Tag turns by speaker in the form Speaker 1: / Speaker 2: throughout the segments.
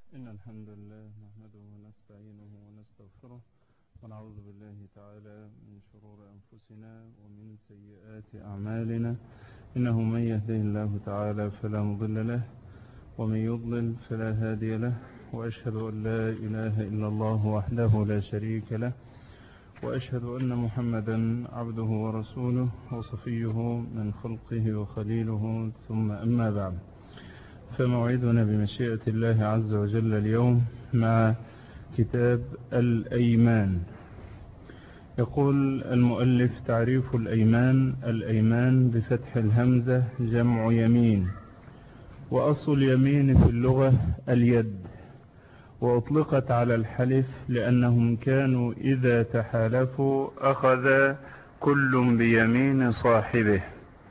Speaker 1: إن الحمد لله نحمده ونستعينه ونستغفره ونعوذ بالله تعالى من شرور أنفسنا ومن سيئات أعمالنا. إنه من يهده الله تعالى فلا مضل له ومن يضلل فلا هادي له، وأشهد أن لا إله إلا الله وحده لا شريك له، وأشهد أن محمدا عبده ورسوله وصفيه من خلقه وخليله، ثم أما بعد، فموعدنا بمشيئة الله عز وجل اليوم مع كتاب الأيمان. يقول المؤلف: تعريف الأيمان: الأيمان بفتح الهمزة جمع يمين، وأصل اليمين في اللغة اليد، وأطلقت على الحلف لأنهم كانوا إذا تحالفوا أخذ كل بيمين صاحبه.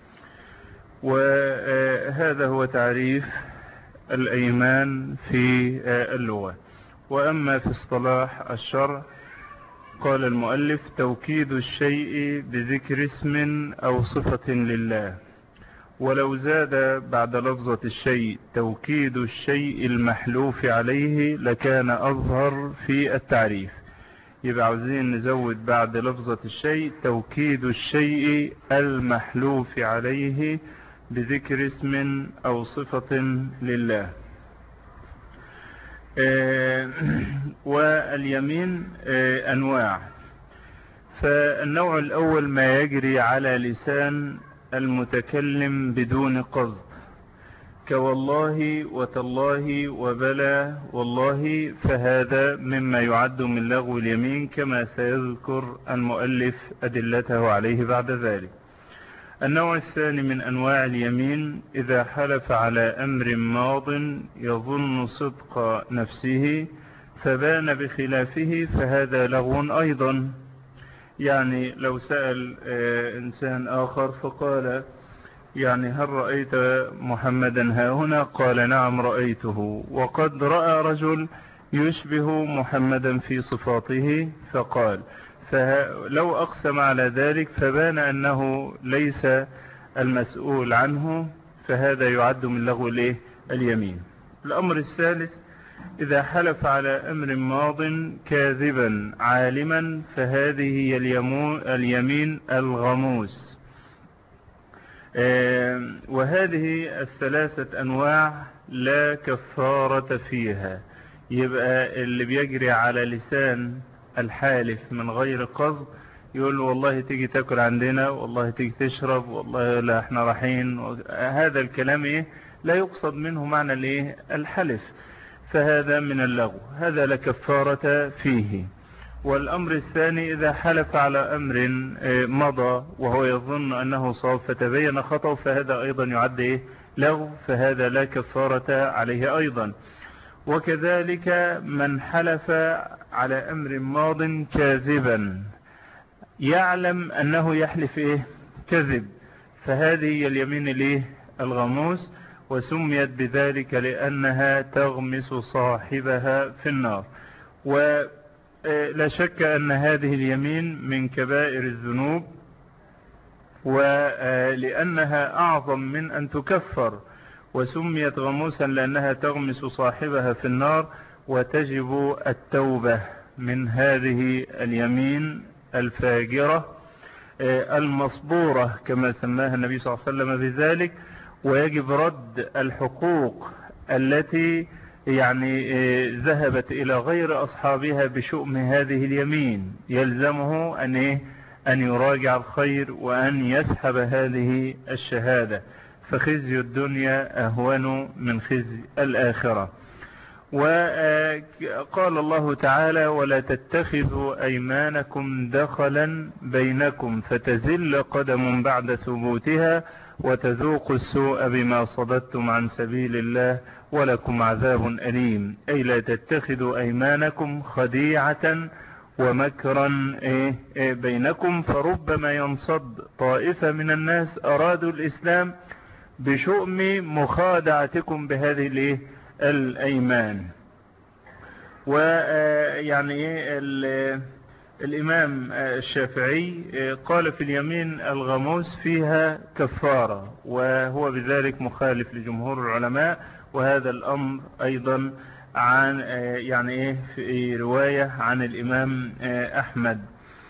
Speaker 1: وهذا هو تعريف الأيمان في اللغة. وأما في اصطلاح الشرع، قال المؤلف: توكيد الشيء بذكر اسم أو صفة لله، ولو زاد بعد لفظة الشيء توكيد الشيء المحلوف عليه لكان أظهر في التعريف. يبقى عاوزين نزود بعد لفظة الشيء توكيد الشيء المحلوف عليه بذكر اسم أو صفة لله. واليمين أنواع. فالنوع الأول ما يجري على لسان المتكلم بدون قصد، كوالله وتالله وبلى والله، فهذا مما يعد من لغو اليمين، كما سيذكر المؤلف أدلته عليه بعد ذلك. النوع الثاني من أنواع اليمين: إذا حلف على أمر ماض يظن صدق نفسه فبان بخلافه، فهذا لغو أيضا. يعني لو سأل إنسان آخر فقال: يعني هل رأيت محمدا ها هنا؟ قال: نعم رأيته، وقد رأى رجل يشبه محمدا في صفاته، فقال، فلو أقسم على ذلك فبان أنه ليس المسؤول عنه، فهذا يعد من لغو اليمين. الأمر الثالث: إذا حلف على أمر ماض كاذبا عالما، فهذه هي اليمين الغموس. وهذه الثلاثة أنواع لا كفارة فيها. يبقى اللي بيجري على لسان الحالف من غير قصد، يقول والله تيجي تاكل عندنا، والله تيجي تشرب، والله لا احنا رايحين، هذا الكلام لا يقصد منه معنى الحلف، فهذا من اللغو، هذا لا كفارة فيه. والأمر الثاني: إذا حلف على أمر مضى وهو يظن أنه صواب فتبين خطأ، فهذا أيضا يعد لغو، فهذا لا كفارة عليه أيضا. وكذلك من حلف على أمر ماض كاذبا يعلم أنه يحلف كذب، فهذه هي اليمين الغموس، وسميت بذلك لأنها تغمس صاحبها في النار. ولا شك أن هذه اليمين من كبائر الذنوب، ولأنها أعظم من أن تكفر، وسميت غموسا لأنها تغمس صاحبها في النار. وتجب التوبة من هذه اليمين الفاجرة المصبورة كما سماها النبي صلى الله عليه وسلم بذلك. ويجب رد الحقوق التي ذهبت إلى غير أصحابها بشؤم هذه اليمين. يلزمه أن يراجع الخير وأن يسحب هذه الشهادة، فخزي الدنيا أهون من خزي الآخرة. وقال الله تعالى: ولا تتخذوا أيمانكم دخلا بينكم فتزل قدم بعد ثبوتها وتذوقوا السوء بما صددتم عن سبيل الله ولكم عذاب أليم. أي لا تتخذوا أيمانكم خديعة ومكرا بينكم، فربما ينصد طائفة من الناس أرادوا الإسلام بشؤم مخادعتكم بهذه الأيمان. الإمام الشافعي قال في اليمين الغموس فيها كفارة، وهو بذلك مخالف لجمهور العلماء، وهذا الأمر أيضا عن يعني ايه في رواية عن الامام احمد،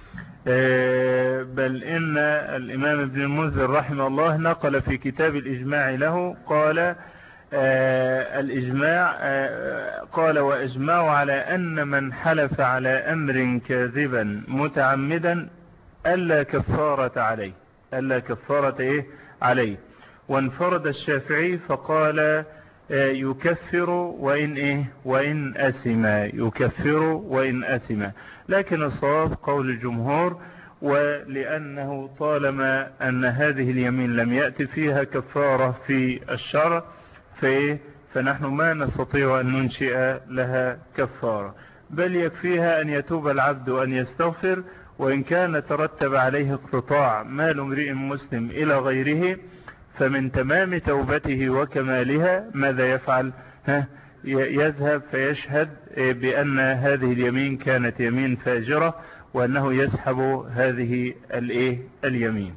Speaker 1: بل ان الامام ابن المنذر رحمه الله نقل في كتاب الاجماع له قال الإجماع قال وإجماع على أن من حلف على أمر كاذبا متعمدا ألا كفارة عليه، ألا كفارة عليه. وانفرد الشافعي فقال يكفر وإن أثم، يكفر وإن أثم. لكن الصواب قول الجمهور، ولأنه طالما أن هذه اليمين لم يأتي فيها كفارة في الشرع فنحن ما نستطيع أن ننشئ لها كفارة، بل يكفيها أن يتوب العبد وأن يستغفر، وإن كان ترتب عليه اقتطاع مال امرئ مسلم إلى غيره فمن تمام توبته وكمالها ماذا يفعل؟ يذهب فيشهد بأن هذه اليمين كانت يمين فاجرة، وأنه يسحب هذه اليمين.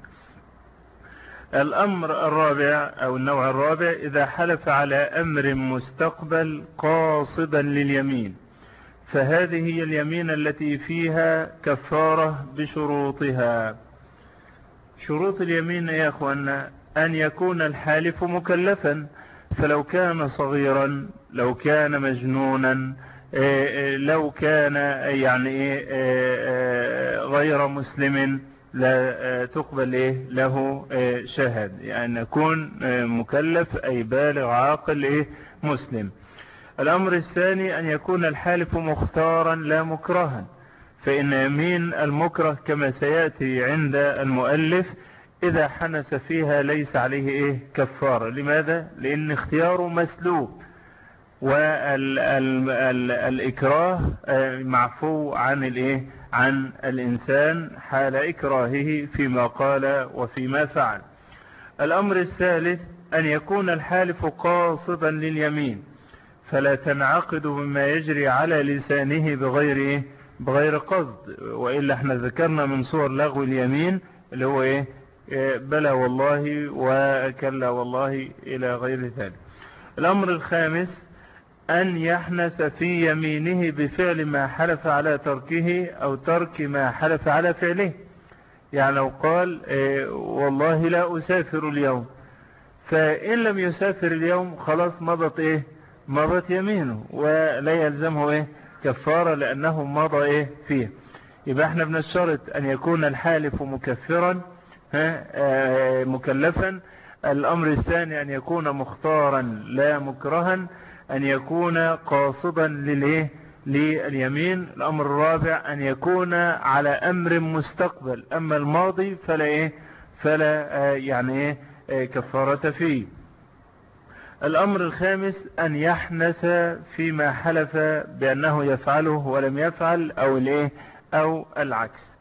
Speaker 1: الأمر الرابع أو النوع الرابع إذا حلف على أمر مستقبل قاصدا لليمين، فهذه هي اليمين التي فيها كفارة بشروطها. شروط اليمين يا أخوانا أن يكون الحالف مكلفا، فلو كان صغيرا، لو كان مجنونا، لو كان يعني غير مسلم لا تقبل له شهد، يعني يكون مكلف أي بالغ عاقل مسلم. الأمر الثاني أن يكون الحالف مختارا لا مكرها، فإن يمين المكره كما سيأتي عند المؤلف إذا حنث فيها ليس عليه كفارة. لماذا؟ لأن اختياره مسلوب، والإكراه معفو عن الإنسان حال إكراهه فيما قال وفيما فعل. الأمر الثالث أن يكون الحالف قاصدا لليمين، فلا تنعقد بما يجري على لسانه بغير قصد، وإلا احنا ذكرنا من صور لغو اليمين اللي هو بلى والله وكلا والله إلى غير ذلك. الأمر الخامس أن يحنث في يمينه بفعل ما حلف على تركه أو ترك ما حلف على فعله. يعني لو قال والله لا أسافر اليوم، فإن لم يسافر اليوم خلاص مضت يمينه ولا يلزمه كفارة لأنه مضى فيه. يبقى احنا بنشترط أن يكون الحالف مكفرا مكلفا. الأمر الثاني أن يكون مختارا لا مكرها، أن يكون قاصدا لليمين. الأمر الرابع أن يكون على أمر مستقبل، أما الماضي فلا يعني كفارة فيه. الأمر الخامس أن يحنث فيما حلف بأنه يفعله ولم يفعل أو العكس.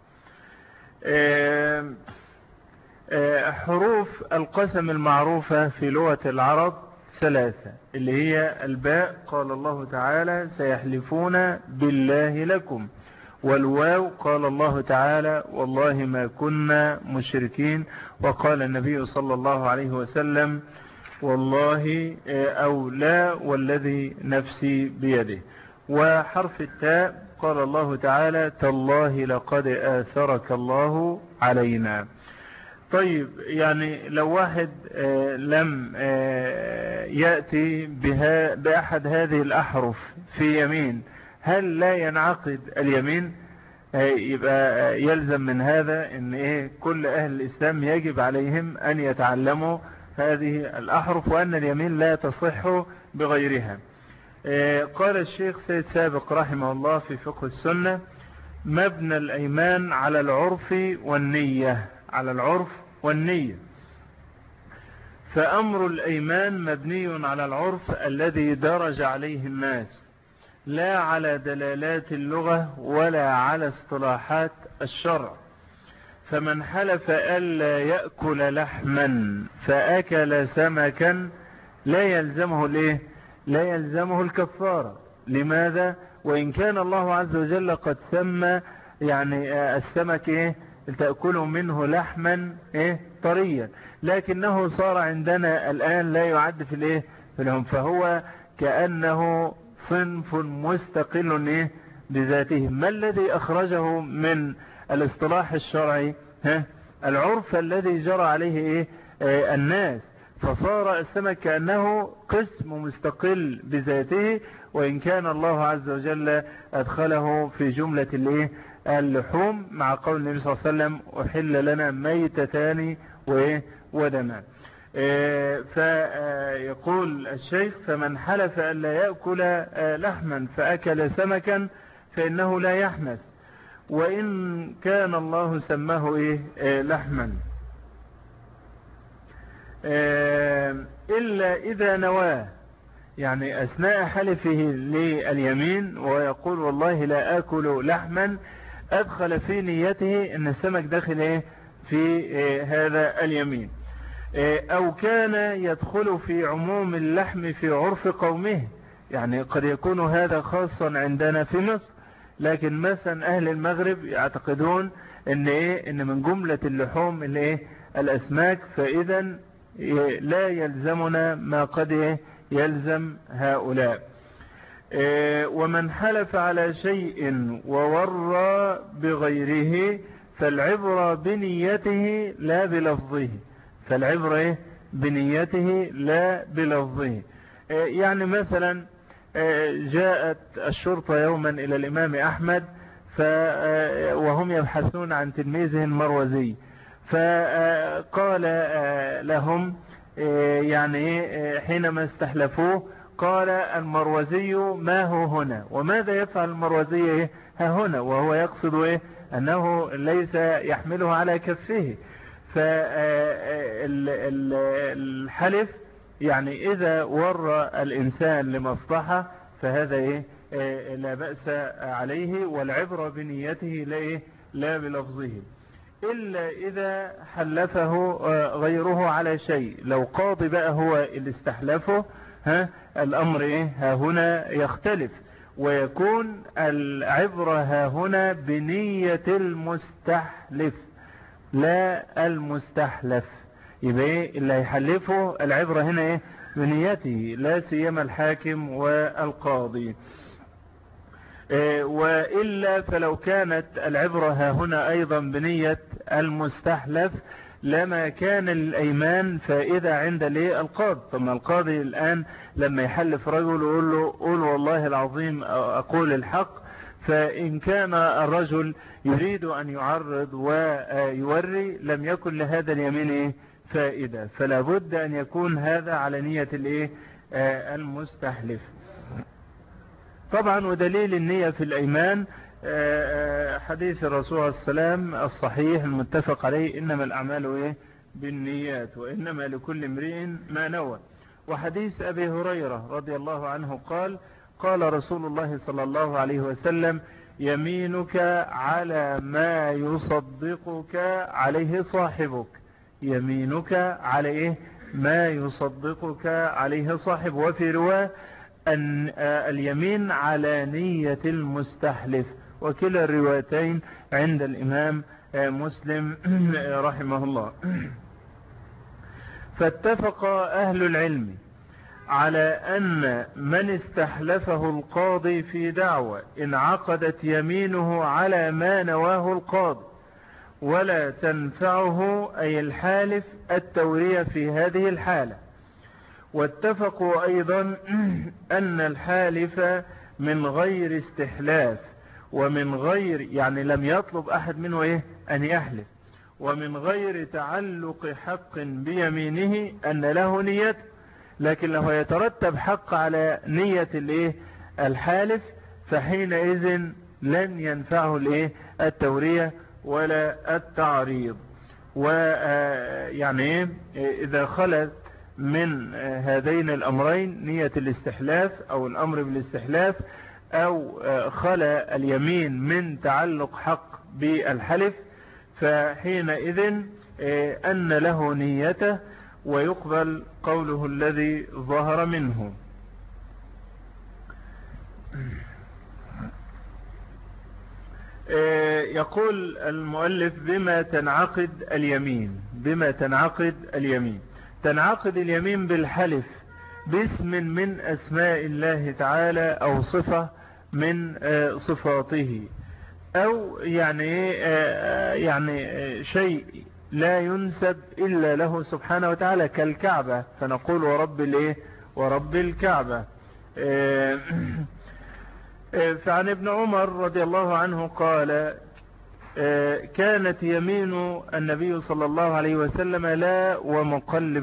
Speaker 1: حروف القسم المعروفة في لغة العرب ثلاثة، اللي هي الباء قال الله تعالى سيحلفون بالله لكم، والواو قال الله تعالى والله ما كنا مشركين، وقال النبي صلى الله عليه وسلم والله أو لا والذي نفسي بيده. وحرف التاء قال الله تعالى تالله لقد آثرك الله علينا. طيب يعني لو واحد لم يأتي بأحد هذه الأحرف في يمين، هل لا ينعقد اليمين؟ يبقى يلزم من هذا ان كل أهل الإسلام يجب عليهم أن يتعلموا هذه الأحرف، وأن اليمين لا تصح بغيرها. قال الشيخ سيد سابق رحمه الله في فقه السنة مبنى الأيمان على العرف والنية، على العرف والنية. فأمر الأيمان مبني على العرف الذي درج عليه الناس، لا على دلالات اللغة ولا على اصطلاحات الشرع. فمن حلف ألا يأكل لحما فأكل سمكا لا يلزمه الكفارة. لماذا؟ وإن كان الله عز وجل قد سمى يعني السمك تأكل منه لحما طريا، لكنه صار عندنا الآن لا يعد في الهم، فهو كأنه صنف مستقل بذاته. ما الذي أخرجه من الاصطلاح الشرعي؟ العرف الذي جرى عليه الناس، فصار السمك كأنه قسم مستقل بذاته، وإن كان الله عز وجل أدخله في جملة اللحوم، مع قول النبي صلى الله عليه وسلم أحل لنا ميتتان ودمان. فيقول الشيخ: فمن حلف أن لا يأكل لحما فأكل سمكا فإنه لا يحنث، وإن كان الله سماه لحما، إلا إذا نواه، يعني أثناء حلفه لليمين ويقول والله لا آكل لحما، أدخل في نيته أن السمك داخل في هذا اليمين، أو كان يدخل في عموم اللحم في عرف قومه. يعني قد يكون هذا خاصا عندنا في مصر، لكن مثلا أهل المغرب يعتقدون إن من جملة اللحوم الأسماك، فإذا لا يلزمنا ما قد يلزم هؤلاء. ومن حلف على شيء وورى بغيره فالعبرة بنيته لا بلفظه، فالعبرة بنيته لا بلفظه. يعني مثلا جاءت الشرطة يوما إلى الإمام أحمد وهم يبحثون عن تلميذه المروزي، فقال لهم يعني حينما استحلفوه قال: المروزي ما هو هنا؟ وماذا يفعل المروزي ها هنا؟ وهو يقصد أنه ليس يحمله على كفه. فالحلف يعني إذا ورى الإنسان لمصلحة فهذا لا بأس عليه، والعبرة بنيته لا بلفظه، إلا إذا حلفه غيره على شيء. لو قاضي بقى هو اللي استحلفه، الأمر ها هنا يختلف، ويكون العبرة ها هنا بنية المستحلف لا المستحلف. يبقى اللي يحلفه العبرة هنا بنيته، لا سيما الحاكم والقاضي. وإلا فلو كانت العبرة ها هنا أيضا بنية المستحلف لما كان الأيمان فائدة عند القاضي. ثم القاضي الآن لما يحلف رجل يقول له: قول والله العظيم أقول الحق، فإن كان الرجل يريد أن يعرض ويوري لم يكن لهذا اليمين فائدة، فلا بد أن يكون هذا على نية المستحلف. طبعا ودليل النية في الأيمان حديث الرسول عليه السلام الصحيح المتفق عليه: إنما الأعمال بالنيات وإنما لكل امرئ ما نوى. وحديث أبي هريرة رضي الله عنه قال: قال رسول الله صلى الله عليه وسلم: يمينك على ما يصدقك عليه صاحبك، يمينك على ما يصدقك عليه صاحب. وفي رواية أن اليمين على نية المستحلف، وكلا الروايتين عند الإمام مسلم رحمه الله. فاتفق أهل العلم على أن من استحلفه القاضي في دعوة انعقدت يمينه على ما نواه القاضي، ولا تنفعه أي الحالف التورية في هذه الحالة. واتفقوا أيضا أن الحالف من غير استحلاف ومن غير يعني لم يطلب أحد منه أن يحلف، ومن غير تعلق حق بيمينه أن له نية، لكن له يترتب حق على نية الحالف، فحينئذ لن ينفعه التورية ولا التعريض. ويعني إذا خلت من هذين الأمرين نية الاستحلاف أو الأمر بالاستحلاف، أو خلى اليمين من تعلق حق بالحلف، فحينئذ أن له نيته ويقبل قوله الذي ظهر منه. يقول المؤلف: بما تنعقد اليمين، بما تنعقد اليمين. تنعقد اليمين بالحلف
Speaker 2: باسم من أسماء الله تعالى أو صفة من صفاته، أو يعني شيء لا ينسب إلا له سبحانه وتعالى كالكعبة، فنقول ورب الكعبة. فعن ابن عمر رضي الله عنه قال كانت يمين النبي صلى الله عليه وسلم لا ومقلب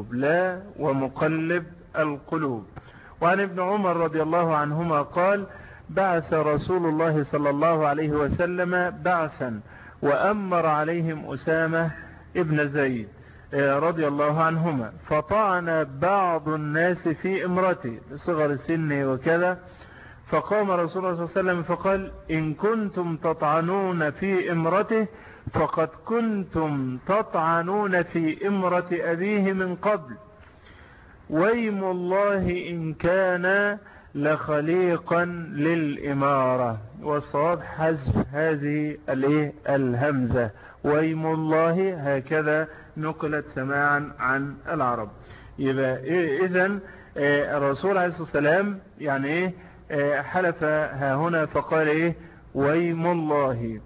Speaker 2: القلوب. وعن ابن عمر رضي الله عنهما قال بعث رسول الله صلى الله عليه وسلم بعثا وأمر عليهم أسامة ابن زيد رضي الله عنهما، فطعن بعض الناس في امرته بصغر السن وكذا، فقام رسول الله صلى الله عليه وسلم فقال إن كنتم تطعنون في امرته فقد كنتم تطعنون في امرة أبيه من قبل، ويم الله إن كان لخليقا للإمارة. والصواب حذف هذه الهمزة، ويم الله، هكذا نقلت سماعا عن العرب. يبقى إذن الرسول عليه الصلاة والسلام يعني حلف ها هنا فقال ويم الله.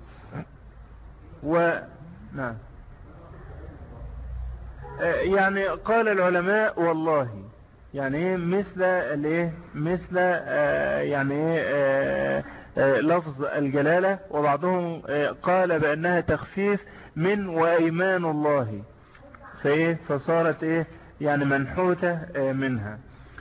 Speaker 2: نعم، يعني قال العلماء والله، يعني مثل لفظ الجلالة، وبعضهم قال بأنها تخفيف من وأيمان الله، فصارت يعني منحوتة منها.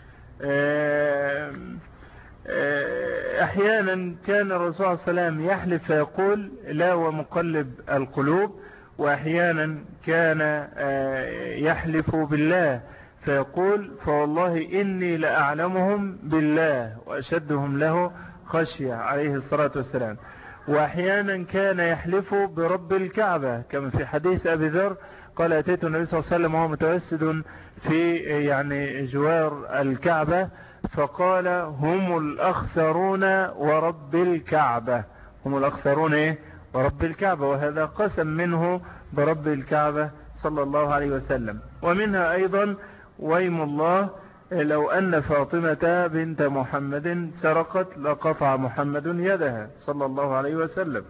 Speaker 2: احيانا كان الرسول صلى الله عليه وسلم يحلف فيقول لا ومقلب القلوب، واحيانا كان يحلف بالله فيقول فوالله إني لأعلمهم بالله وأشدهم له خشية عليه الصلاة والسلام. وأحيانا كان يحلف برب الكعبة كما في حديث أبي ذر قال أتيت النبي صلى الله عليه وسلم وهو متوسد في يعني جوار الكعبة فقال هم الأخسرون ورب الكعبة، هم الأخسرون ورب الكعبة، وهذا قسم منه برب الكعبة صلى الله عليه وسلم. ومنها أيضا ويم الله لو أن فاطمة بنت محمد سرقت لقطع محمد يدها صلى الله عليه وسلم.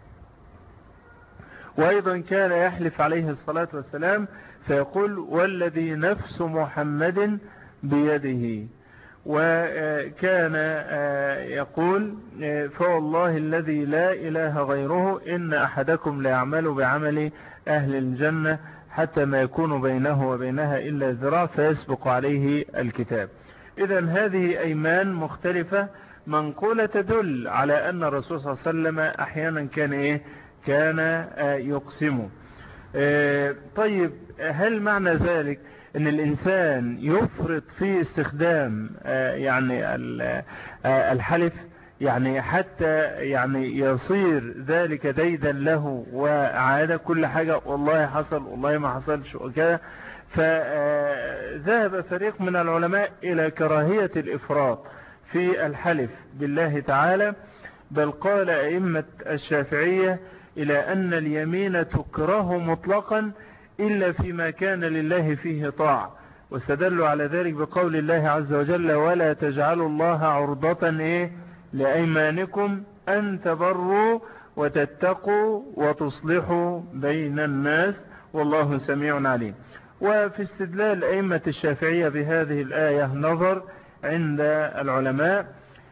Speaker 2: وأيضا كان يحلف عليه الصلاة والسلام فيقول والذي نفس محمد بيده، وكان يقول فوالله الذي لا إله غيره إن أحدكم ليعمل بعمل أهل الجنة حتى ما يكون بينه وبينها إلا ذراع فيسبق عليه الكتاب. إذن هذه أيمان مختلفة منقولة تدل على أن الرسول صلى الله عليه وسلم أحيانا كان يقسم. طيب هل معنى ذلك أن الإنسان يفرط في استخدام يعني الحلف، يعني حتى يعني يصير ذلك ديدا له وعادة كل حاجة والله حصل والله ما حصلش وكذا؟ فذهب فريق من العلماء إلى كراهية الإفراط في الحلف بالله تعالى، بل قال أئمة الشافعية إلى أن اليمين تكره مطلقا إلا فيما كان لله فيه طاعة، واستدلوا على ذلك بقول الله عز وجل ولا تجعلوا الله عرضة لأيمانكم أن تبروا وتتقوا وتصلحوا بين الناس والله سميع عليم. وفي استدلال أئمة الشافعية بهذه الآية نظر عند العلماء،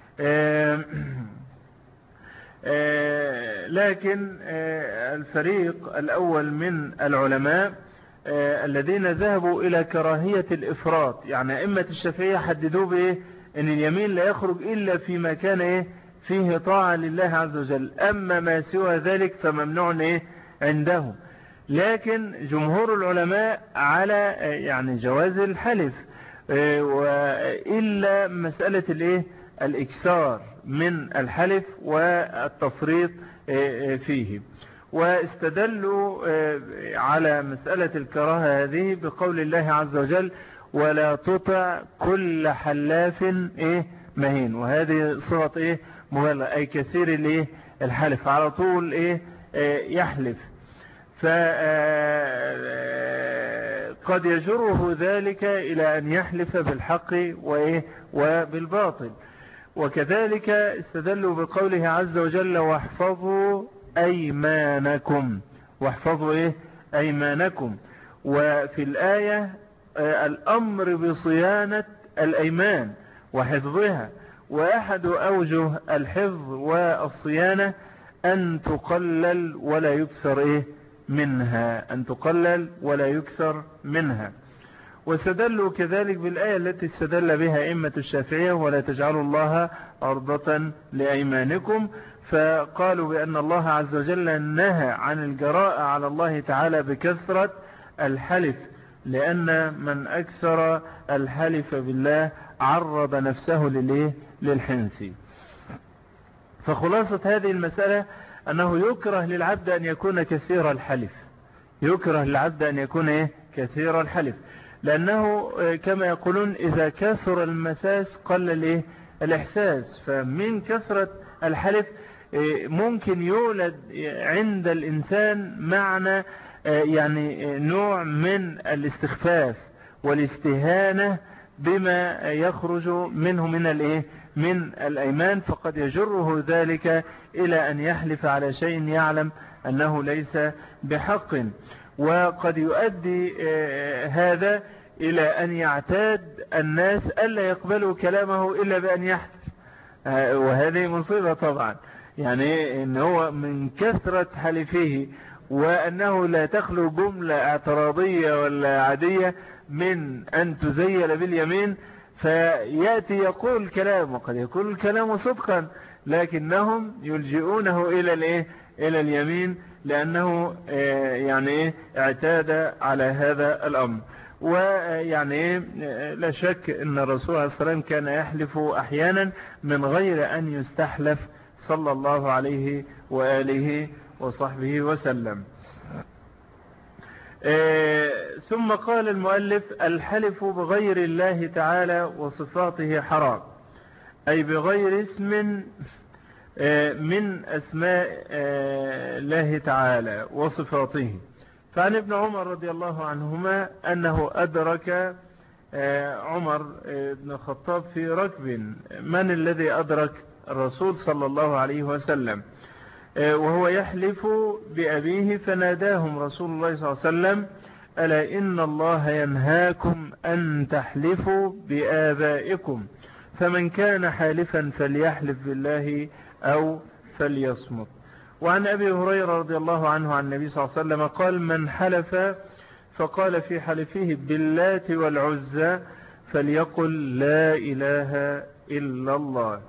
Speaker 2: لكن الفريق الأول من العلماء الذين ذهبوا إلى كراهية الإفراط، يعني أئمة الشافعية حددوا بإيه أن اليمين لا يخرج إلا فيما كان فيه طاعة لله عز وجل، أما ما سوى ذلك فممنوع عندهم. لكن جمهور العلماء على يعني جواز الحلف، وإلا مسألة الإكثار من الحلف والتفريط فيه. واستدلوا على مسألة الكراهة هذه بقول الله عز وجل ولا تطع كل حلاف مهين، وهذه صيغة مبالغة أي كثير الحلف، على طول يحلف. فقال قد يجره ذلك إلى أن يحلف بالحق وبالباطل. وكذلك استدلوا بقوله عز وجل واحفظوا أيمانكم. واحفظوا أيمانكم. وفي الآية الأمر بصيانة الأيمان وحفظها. وأحد أوجه الحفظ والصيانة أن تقلل ولا يكثر منها، أن تقلل ولا يكثر منها. واستدلوا كذلك بالآية التي استدل بها أئمة الشافعية ولا تجعلوا الله عرضة لأيمانكم، فقالوا بأن الله عز وجل نهى عن الجراءة على الله تعالى بكثرة الحلف، لأن من أكثر الحلف بالله عرض نفسه للحنث. فخلاصة هذه المسألة أنه يكره للعبد أن يكون كثير الحلف، يكره للعبد أن يكون كثير الحلف، لأنه كما يقولون إذا كثر المساس قل الإحساس. فمن كثرة الحلف ممكن يولد عند الإنسان معنى يعني نوع من الاستخفاف والاستهانة بما يخرج منه من الأيمان، فقد يجره ذلك إلى أن يحلف على شيء يعلم أنه ليس بحق. وقد يؤدي هذا إلى أن يعتاد الناس ألا يقبلوا كلامه إلا بأن يحلف، وهذه مصيبة طبعا. يعني إن هو من كثرة حلفه وأنه لا تخلو جملة اعتراضية ولا عادية من أن تزيل باليمين، فيأتي يقول كلام وقد يكون الكلام صدقا، لكنهم يلجئونه إلى اليمين لأنه يعني اعتاد على هذا الأمر. ويعني لا شك أن الرسول عليه الصلاة والسلام كان يحلف أحيانا من غير أن يستحلف صلى الله عليه وآله وصحبه وسلم. ثم قال المؤلف الحلف بغير الله تعالى وصفاته حرام، أي بغير اسم من أسماء الله تعالى وصفاته. فعن ابن عمر رضي الله عنهما أنه أدرك عمر بن الخطاب في ركب. من الذي أدرك الرسول صلى الله عليه وسلم وهو يحلف بأبيه، فناداهم رسول الله صلى الله عليه وسلم ألا إن الله ينهاكم أن تحلفوا بآبائكم، فمن كان حالفا فليحلف بالله أو فليصمت. وعن أبي هريرة رضي الله عنه عن النبي صلى الله عليه وسلم قال من حلف فقال في حلفه باللات والعزى فليقل لا إله إلا الله.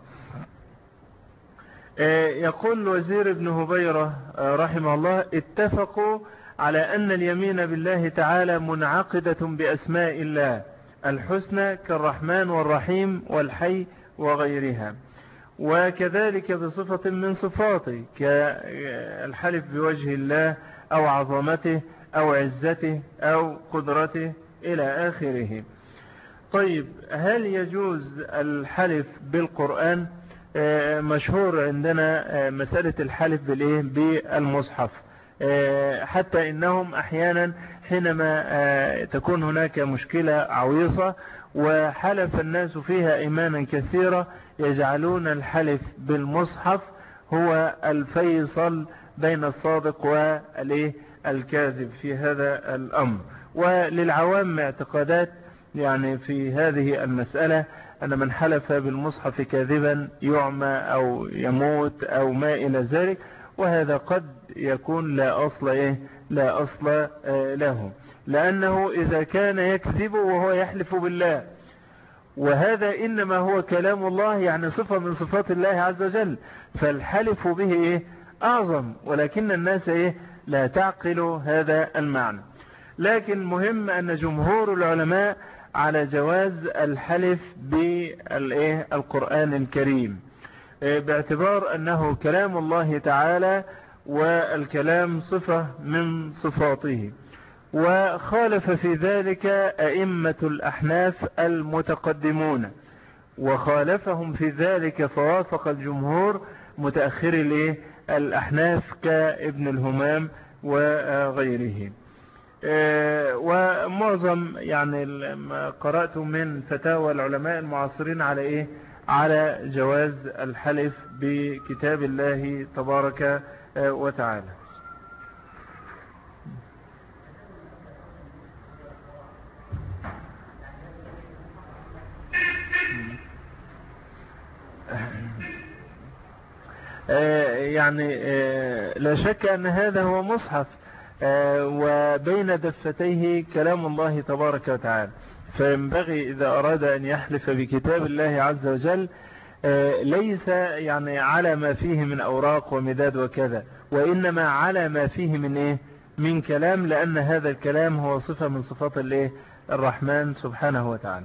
Speaker 2: يقول وزير بن هبيرة رحمه الله اتفقوا على أن اليمين بالله تعالى منعقدة بأسماء الله الحسنى كالرحمن والرحيم والحي وغيرها، وكذلك بصفة من صفاته كالحلف بوجه الله أو عظمته أو عزته أو قدرته إلى آخره. طيب هل يجوز الحلف بالقرآن؟ مشهور عندنا مسألة الحلف بالمصحف، حتى إنهم أحيانا حينما تكون هناك مشكلة عويصة وحلف الناس فيها إيمانا كثيرة يجعلون الحلف بالمصحف هو الفيصل بين الصادق والكاذب في هذا الأمر. وللعوام اعتقادات يعني في هذه المسألة أن من حلف بالمصحف كاذبا يعمى أو يموت أو ما إلى ذلك، وهذا قد يكون لا أصل له، لأنه إذا كان يكذب وهو يحلف بالله، وهذا إنما هو كلام الله يعني صفة من صفات الله عز وجل، فالحلف به أعظم، ولكن الناس لا تعقل هذا المعنى. لكن مهم أن جمهور العلماء على جواز الحلف بالقرآن الكريم باعتبار أنه كلام الله تعالى والكلام صفة من صفاته. وخالف في ذلك أئمة الأحناف المتقدمون، وخالفهم في ذلك فوافق الجمهور متأخر الأحناف كابن الهمام وغيره. ومعظم يعني ما قرأت من فتاوى العلماء المعاصرين على ايه، على جواز الحلف بكتاب الله تبارك وتعالى. يعني لا شك أن هذا هو مصحف وبين دفتيه كلام الله تبارك وتعالى، فينبغي إذا أراد أن يحلف بكتاب الله عز وجل ليس يعني على ما فيه من أوراق ومداد وكذا، وإنما على ما فيه من إيه، من كلام، لأن هذا الكلام هو صفة من صفات الإيه، الرحمن سبحانه وتعالى.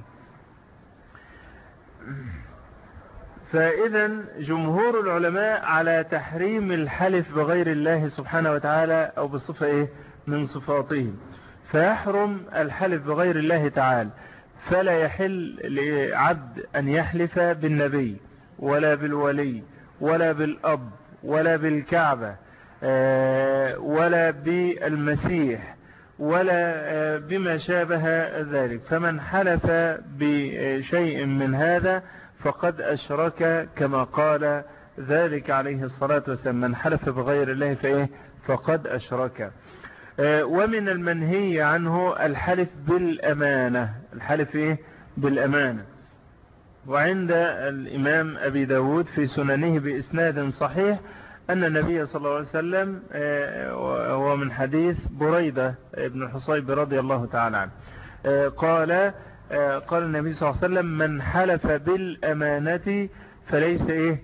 Speaker 2: فإذا جمهور العلماء على تحريم الحلف بغير الله سبحانه وتعالى أو بصفة إيه من صفاته، فيحرم الحلف بغير الله تعالى، فلا يحل لعبد أن يحلف بالنبي ولا بالولي ولا بالأب ولا بالكعبة ولا بالمسيح ولا بما شابه ذلك. فمن حلف بشيء من هذا فقد أشرك كما قال ذلك عليه الصلاة والسلام، من حلف بغير الله فإيه فقد أشرك. ومن المنهي عنه الحلف بالأمانة، الحلف إيه بالأمانة. وعند الإمام أبي داود في سننه بإسناد صحيح أن النبي صلى الله عليه وسلم هو من حديث بريدة بن الحصيب رضي الله تعالى عنه قال النبي صلى الله عليه وسلم من حلف بالأمانة فليس إيه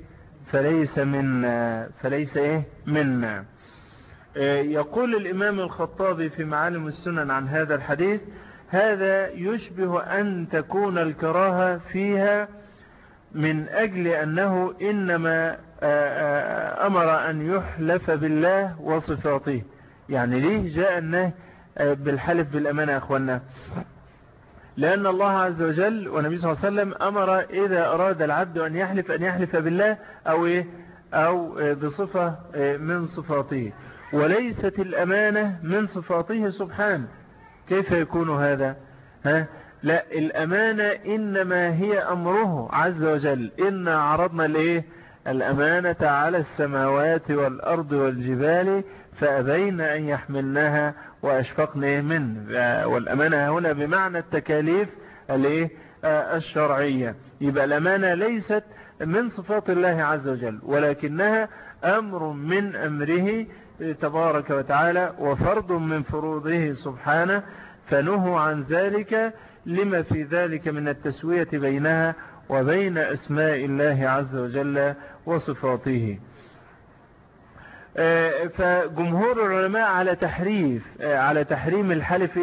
Speaker 2: فليس إيه منا. يقول الإمام الخطابي في معالم السنن عن هذا الحديث: هذا يشبه أن تكون الكراهة فيها من أجل أنه إنما أمر أن يحلف بالله وصفاته. يعني ليه جاء النهي بالحلف بالأمانة يا أخوانا؟ لأن الله عز وجل والنبي صلى الله عليه وسلم أمر إذا أراد العبد أن يحلف بالله أو إيه أو بصفة من صفاته، وليست الأمانة من صفاته سبحانه. كيف يكون هذا؟ لا، الأمانة إنما هي أمره عز وجل: إنا عرضنا ليه الأمانة على السماوات والأرض والجبال فأبين أن يحملنها وأشفقن منه. والأمانة هنا بمعنى التكاليف الشرعية. يبقى الأمانة ليست من صفات الله عز وجل، ولكنها أمر من أمره تبارك وتعالى وفرض من فروضه سبحانه، فنهوا عن ذلك لما في ذلك من التسوية بينها وبين أسماء الله عز وجل وصفاته. فجمهور العلماء على تحريم الحلف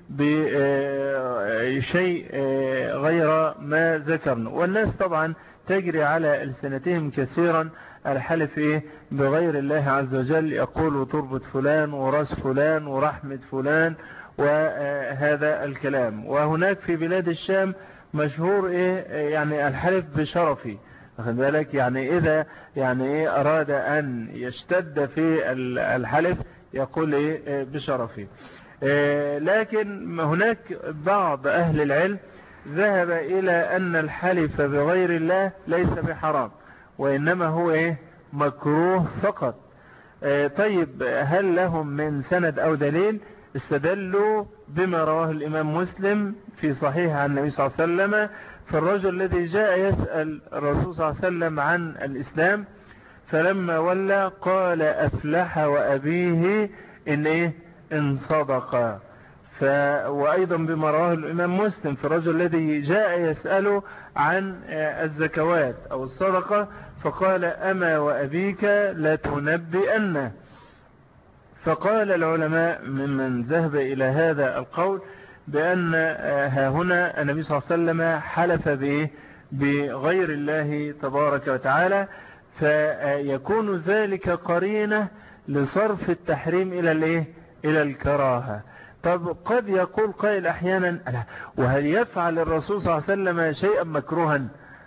Speaker 2: بشيء غير ما ذكرنا. والناس طبعا تجري على ألسنتهم كثيرا الحلف بغير الله عز وجل، يقول تربة فلان وراس فلان ورحمة فلان وهذا الكلام. وهناك في بلاد الشام مشهور يعني الحلف بشرفي، واخد بالك؟ يعني إذا يعني أراد أن يشتد في الحلف يقول بشرفي. لكن هناك بعض أهل العلم ذهب إلى أن الحلف بغير الله ليس بحرام، وإنما هو مكروه فقط. طيب هل لهم من سند أو دليل؟ استدلوا بما رواه الإمام مسلم في صحيح عن النبي صلى الله عليه وسلم في الرجل الذي جاء يسأل الرسول صلى الله عليه وسلم عن الإسلام، فلما ولى قال أفلح وأبيه إن صدق. وأيضا بما رواه الإمام مسلم في الرجل الذي جاء يسأله عن الزكوات أو الصدقة فقال أما وأبيك لتنبئن. فقال العلماء ممن ذهب إلى هذا القول بأن هنا النبي صلى الله عليه وسلم حلف بغير الله تبارك وتعالى، فيكون ذلك قرينة لصرف التحريم إلى الكراهة. طب قد يقول قائل أحيانا: وهل يفعل الرسول صلى الله عليه وسلم شيئا مكروها؟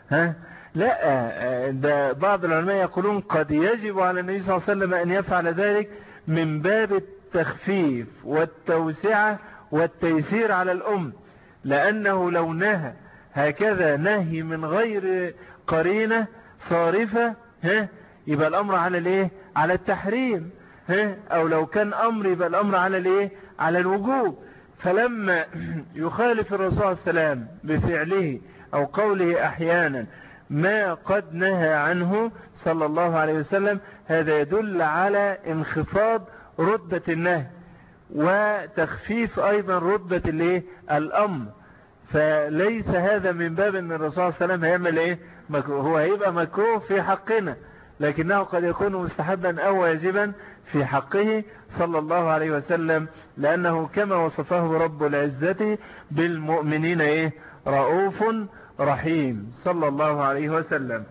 Speaker 2: لا، ده بعض العلماء يقولون قد يجب على النبي صلى الله عليه وسلم أن يفعل ذلك من باب التخفيف والتوسعة والتيسير على الأم، لأنه لو نهى هكذا نهي من غير قرينة صارفة يبقى الأمر على الايه؟ على التحريم. أو لو كان أمر يبقى الأمر على الايه؟ على الوجوب. فلما يخالف الرسول صلى الله عليه وسلم بفعله أو قوله أحيانا ما قد نهى عنه صلى الله عليه وسلم، هذا يدل على انخفاض رتبة النهي وتخفيف أيضا رتبة الايه؟ الأمر. فليس هذا من باب ان الرسول صلى الله عليه وسلم هيعمل ايه؟ هو هيبقى مكروه في حقنا، لكنه قد يكون مستحبا او واجبا في حقه صلى الله عليه وسلم، لأنه كما وصفه رب العزة بالمؤمنين ايه؟ رؤوف رحيم صلى الله عليه وسلم.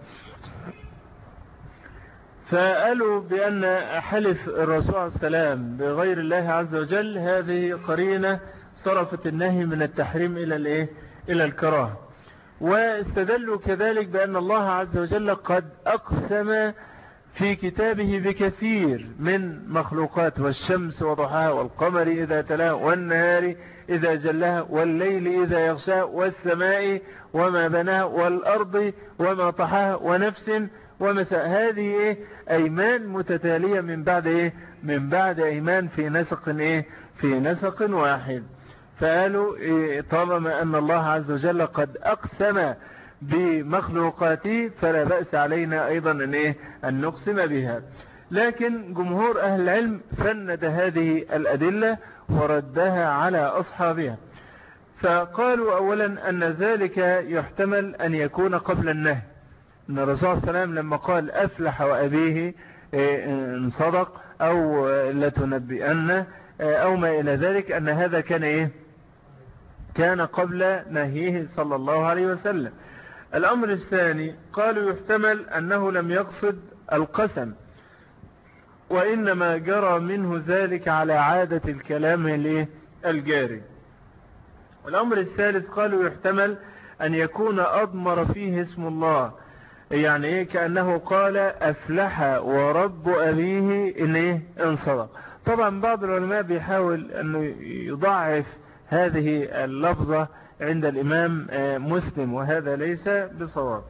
Speaker 2: فقالوا بأن حلف الرسول عليه السلام بغير الله عز وجل هذه قرينة صرفت النهي من التحريم إلى الايه؟ إلى الكراهة. واستدلوا كذلك بأن الله عز وجل قد أقسم في كتابه بكثير من مخلوقات، والشمس وضحاها والقمر إذا تلاها والنهار إذا جلها والليل إذا يغشاها والسماء وما بناها والأرض وما طحاها ونفس ومساء. هذه إيه؟ أيمان متتالية من بعد إيه؟ من بعد أيمان في نسق إيه؟ في نسق واحد. فقالوا إيه؟ طالما أن الله عز وجل قد أقسم بمخلوقاته فلا بأس علينا أيضا أن, إيه؟ أن نقسم بها. لكن جمهور أهل العلم فند هذه الأدلة وردها على أصحابها. فقالوا أولا أن ذلك يحتمل أن يكون قبل النهي، أن الرسول صلى الله عليه وسلم لما قال أفلح وأبيه إن صدق أو لتنبئن أو ما إلى ذلك، أن هذا كان إيه؟ كان قبل نهيه صلى الله عليه وسلم. الأمر الثاني قالوا يحتمل أنه لم يقصد القسم، وإنما جرى منه ذلك على عادة الكلام الجاري. الأمر الثالث قالوا يحتمل أن يكون أضمر فيه اسم الله، يعني إيه؟ كأنه قال أفلح ورب أبيه إن صدق. طبعا بعض العلماء بيحاول أنه يضعف هذه اللفظة عند الإمام مسلم، وهذا ليس بصواب.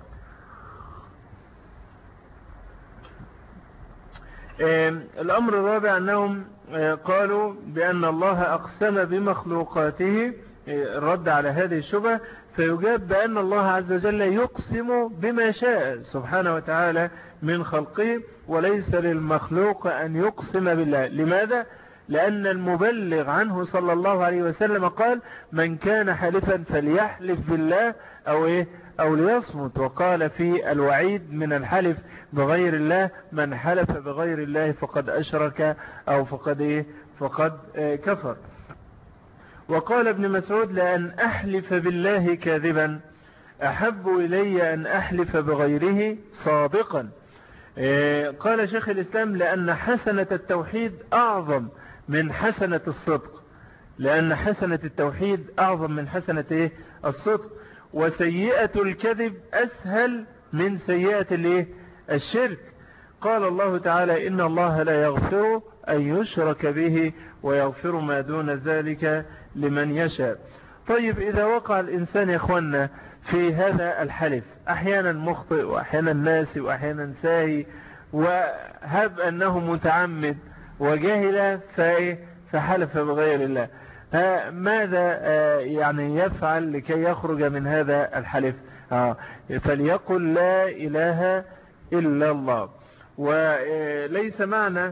Speaker 2: الأمر الرابع أنهم قالوا بأن الله أقسم بمخلوقاته، الرد على هذه الشبهة، فيجاب بأن الله عز وجل يقسم بما شاء سبحانه وتعالى من خلقه، وليس للمخلوق أن يقسم بالله. لماذا؟ لأن المبلغ عنه صلى الله عليه وسلم قال من كان حلفا فليحلف بالله أو ليصمت. وقال في الوعيد من الحلف بغير الله من حلف بغير الله فقد أشرك أو فقد كفر. وقال ابن مسعود لأن أحلف بالله كاذبا أحب إلي أن أحلف بغيره صادقا. قال شيخ الإسلام لأن حسنة التوحيد أعظم من حسنة الصدق، لأن حسنة التوحيد أعظم من حسنة الصدق، وسيئة الكذب أسهل من سيئة الشرك. قال الله تعالى إن الله لا يغفر أن يشرك به ويغفر ما دون ذلك لمن يشاء. طيب إذا وقع الإنسان يا إخوانا في هذا الحلف، أحيانا مخطئ وأحيانا ناسي وأحيانا ساهي، وهب أنه متعمد وجاهل فحلف بغير الله، ماذا يعني يفعل لكي يخرج من هذا الحلف؟ فليقل لا إله إلا الله. وليس معنى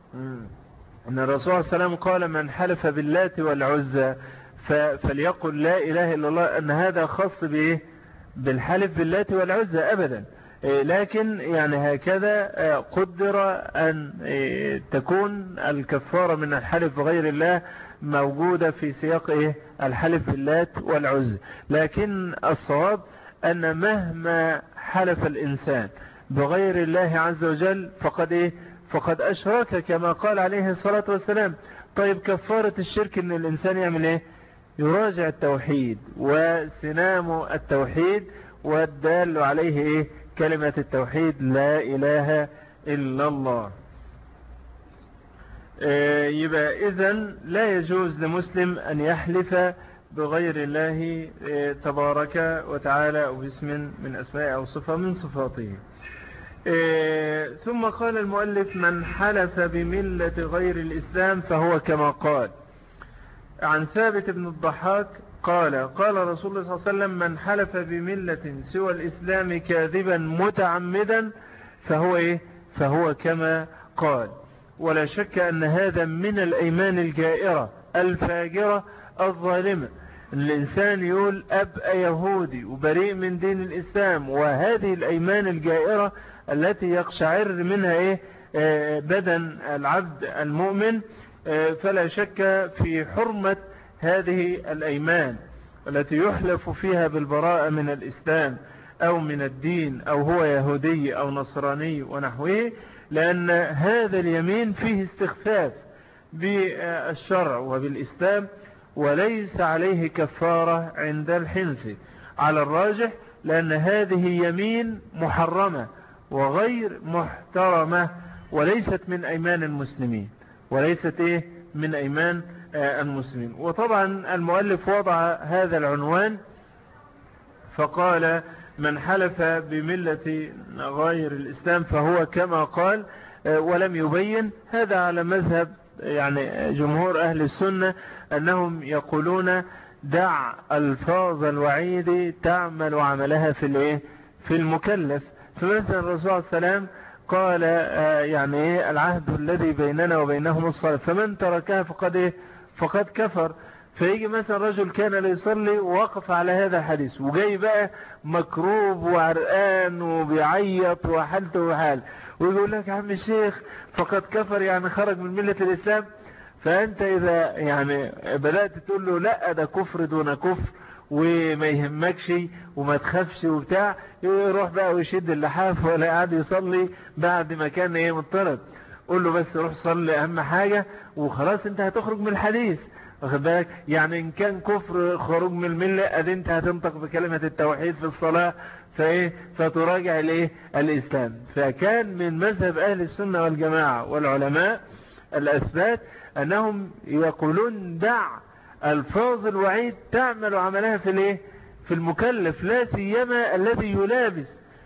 Speaker 2: أن الرسول صلى الله عليه وسلم قال من حلف باللات والعزى فليقل لا إله إلا الله أن هذا خاص بالحلف باللات والعزى أبدا، لكن يعني هكذا قدر أن تكون الكفارة من الحلف بغير الله موجودة في سياق الحلف باللات والعزى. لكن الصواب أن مهما حلف الإنسان بغير الله عز وجل فقد أشرك كما قال عليه الصلاة والسلام. طيب كفارة الشرك أن الإنسان يعمل يراجع التوحيد وسنام التوحيد، والدال عليه كلمة التوحيد لا إله إلا الله. يبقى إذن لا يجوز لمسلم أن يحلف بغير الله تبارك وتعالى أو باسم من أسماء أو صفة من صفاته. ثم قال المؤلف: من حلف بملة غير الإسلام فهو كما قال. عن ثابت بن الضحاك قال: قال رسول الله صلى الله عليه وسلم: من حلف بملة سوى الإسلام كاذبا متعمدا فهو كما قال. ولا شك أن هذا من الأيمان الجائرة الفاجرة الظالمة. الإنسان يقول أبقى يهودي وبريء من دين الإسلام، وهذه الأيمان الجائرة التي يقشعر منها بدن العبد المؤمن. فلا شك في حرمة هذه الأيمان التي يحلف فيها بالبراءة من الإسلام أو من الدين، أو هو يهودي أو نصراني ونحوه، لأن هذا اليمين فيه استخفاف بالشرع وبالإسلام، وليس عليه كفارة عند الحنث على الراجح، لأن هذه يمين محرمة وغير محترمة، وليست من أيمان المسلمين، وليست من أيمان المسلمين. وطبعا المؤلف وضع هذا العنوان فقال: من حلف بملة غير الإسلام فهو كما قال، ولم يبين. هذا على مذهب يعني جمهور أهل السنة، أنهم يقولون: دع ألفاظ الوعيد تعمل عملها في المكلف. فمثلا الرسول صلى الله عليه وسلم قال يعني العهد الذي بيننا وبينهم الصلاة، فمن تركها فقد كفر. فيجي مثلا رجل كان ليصلي ووقف على هذا الحديث، وجاي بقى مكروب وعرقان وبيعيط وحالته حال، ويقول لك: يا عم الشيخ فقد كفر، يعني خرج من ملة الإسلام. فأنت إذا يعني بدأت تقول له لا ده كفر دون كفر وما يهمكش وما تخافش وبتاع، يروح بقى ويشد اللحاف ولا قاعد يصلي بعد ما كان مضطرب. قول له بس روح صلي أهم حاجة وخلاص، انت هتخرج من الحديث، واخد بالك؟ يعني إن كان كفر خروج من الملة، أدي انت هتنطق بكلمة التوحيد في الصلاة فتراجع الإسلام. فكان من مذهب أهل السنة والجماعة والعلماء الأثبات أنهم يقولون: دع ألفاظ الوعيد تعمل عملها في المكلف، لا سيما الذي يلابس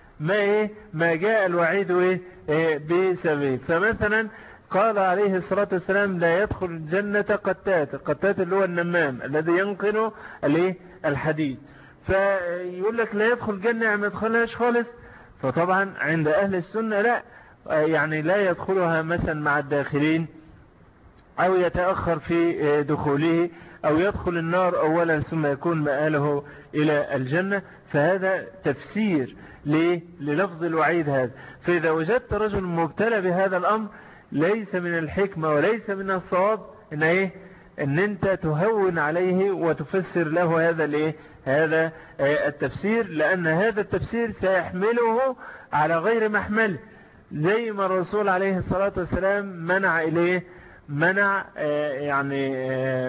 Speaker 2: ما جاء الوعيد بسببه. فمثلا قال عليه الصلاة والسلام: لا يدخل الجنة قتات اللي هو النمام الذي ينقل الحديد. فيقول لك لا يدخل الجنة، يعني ما يدخلهاش خالص. فطبعا عند أهل السنة لا، يعني لا يدخلها مثلا مع الداخلين، أو يتأخر في دخوله، أو يدخل النار أولا ثم يكون مآله إلى الجنة. فهذا تفسير للفظ الوعيد هذا. فإذا وجدت رجل مبتلى بهذا الأمر، ليس من الحكمة وليس من الصواب ان انت تهون عليه وتفسر له هذا التفسير، لأن هذا التفسير سيحمله على غير محمل، زي ما الرسول عليه الصلاة والسلام منع يعني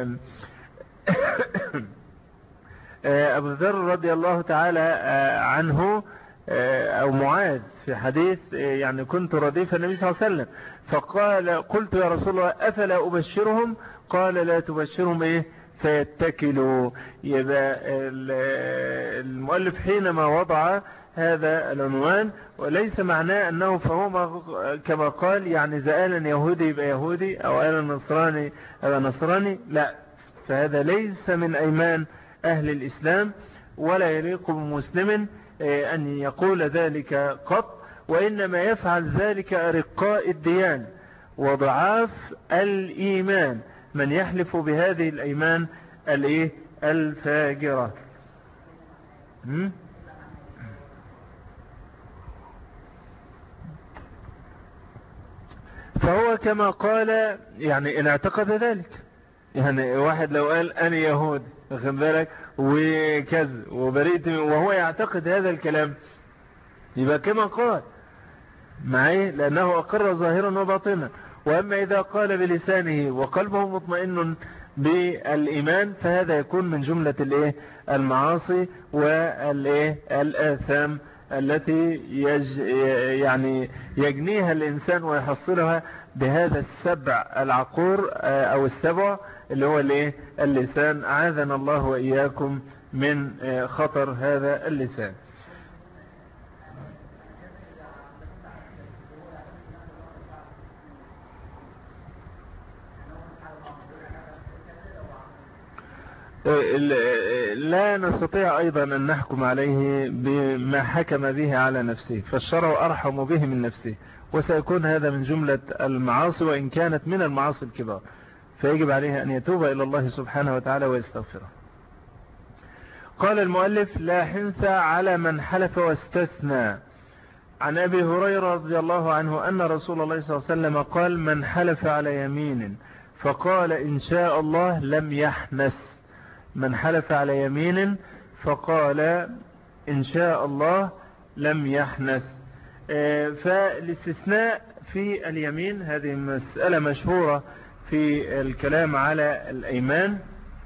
Speaker 2: أبو ذر رضي الله تعالى عنه أو معاذ في حديث يعني كنت رديف النبي صلى الله عليه وسلم، فقال: قلت يا رسول الله أفلا أبشرهم؟ قال: لا تبشرهم فيتكلوا. يبقى المؤلف حينما وضع هذا العنوان وليس معناه أنه فهو كما قال يعني زآلا يهودي يبقى يهودي، أو آلا نصراني يبقى نصراني، لا، فهذا ليس من أيمان أهل الإسلام، ولا يليق بمسلم أن يقول ذلك قط، وإنما يفعل ذلك رقاء الديان وضعاف الإيمان من يحلف بهذه الأيمان الفاجرة. فهو كما قال يعني إن اعتقد ذلك، يعني واحد لو قال أنا يهود واخد بالك وكذا وبريت وهو يعتقد هذا الكلام، يبقى كما قال معي، لأنه أقر ظاهرا وباطنا. وأما إذا قال بلسانه وقلبه مطمئن بالإيمان، فهذا يكون من جملة المعاصي والآثام التي يعني يجنيها الإنسان ويحصلها بهذا السبع العقور أو السبع اللي هو اللسان. أعاذنا الله وإياكم من خطر هذا اللسان. لا نستطيع أيضا أن نحكم عليه بما حكم به على نفسه، فالشرع أرحم به من نفسه، وسيكون هذا من جملة المعاصي وإن كانت من المعاصي الكبار، فيجب عليه أن يتوب إلى الله سبحانه وتعالى ويستغفره. قال المؤلف: لا حنث على من حلف واستثنى. عن أبي هريرة رضي الله عنه أن رسول الله صلى الله عليه وسلم قال: من حلف على يمين فقال إن شاء الله لم يحنث. من حلف على يمين فقال إن شاء الله لم يحنث. فالاستثناء في اليمين هذه مسألة مشهورة في الكلام على الأيمان،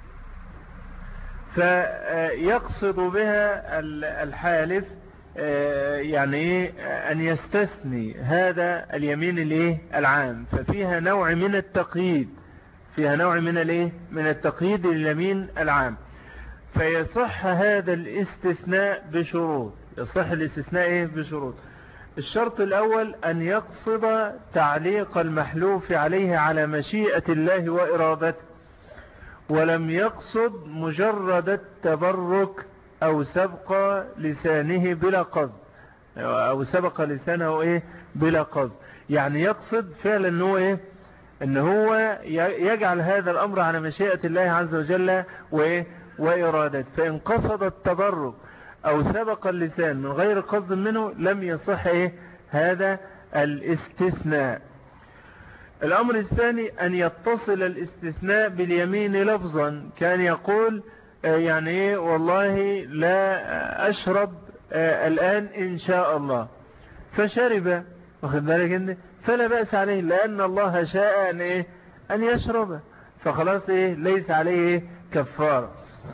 Speaker 2: فيقصد بها الحالف يعني أن يستثني هذا اليمين العام، ففيها نوع من التقييد، فيها نوع من التقييد لليمين العام، فيصح هذا الاستثناء بشروط. يصح الاستثناء بشروط. الشرط الأول أن يقصد تعليق المحلوف عليه على مشيئة الله وإرادته، ولم يقصد مجرد التبرك أو سبق لسانه بلا قصد، أو سبق لسانه بلا قصد. يعني يقصد فعلا أنه هو يجعل هذا الأمر على مشيئة الله عز وجل وإرادته. فإن قصد التبرك أو سبق اللسان من غير قصد منه لم يصح هذا الاستثناء. الأمر الثاني أن يتصل الاستثناء باليمين لفظا، كان يقول يعني والله لا أشرب الآن إن شاء الله، فشرب، واخد بالك، فلا بأس عليه لأن الله شاء أن يشرب، فخلاص ليس عليه كفارة.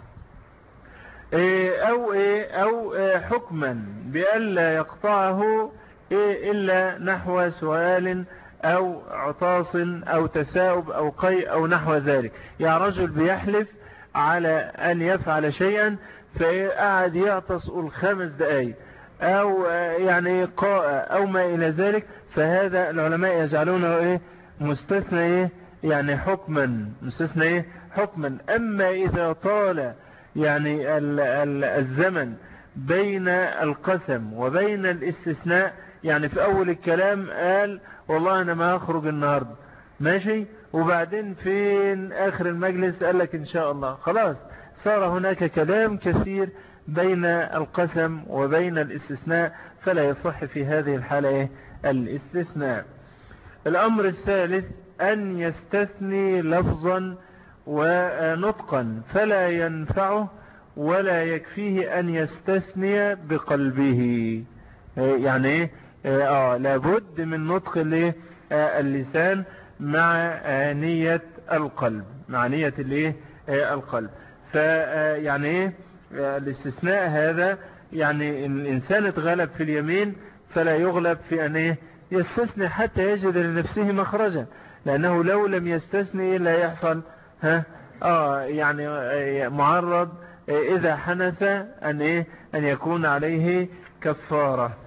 Speaker 2: أو حكما بألا يقطعه إلا نحو سؤال أو عطاس أو تساؤب أو قيء أو نحو ذلك. يعني رجل بيحلف على أن يفعل شيئا فقعد يعطس 5 دقائق أو يعني قاء أو ما إلى ذلك، فهذا العلماء يجعلونه مستثنى يعني حكما، مستثنى حكما. أما إذا طال يعني الزمن بين القسم وبين الاستثناء، يعني في أول الكلام قال والله أنا ما أخرج النهاردة، ماشي، وبعدين في آخر المجلس قال لك إن شاء الله، خلاص صار هناك كلام كثير بين القسم وبين الاستثناء، فلا يصح في هذه الحالة الاستثناء. الأمر الثالث أن يستثني لفظا ونطقا، فلا ينفعه ولا يكفيه أن يستثني بقلبه. يعني لابد من نطق اللسان مع نية القلب، مع نية القلب. فيعني الاستثناء هذا يعني الإنسان اتغلب في اليمين فلا يغلب في أن يستثني حتى يجد لنفسه مخرجا، لأنه لو لم يستثني لا يحصل يعني معرض إذا حنث أن يكون عليه كفارة.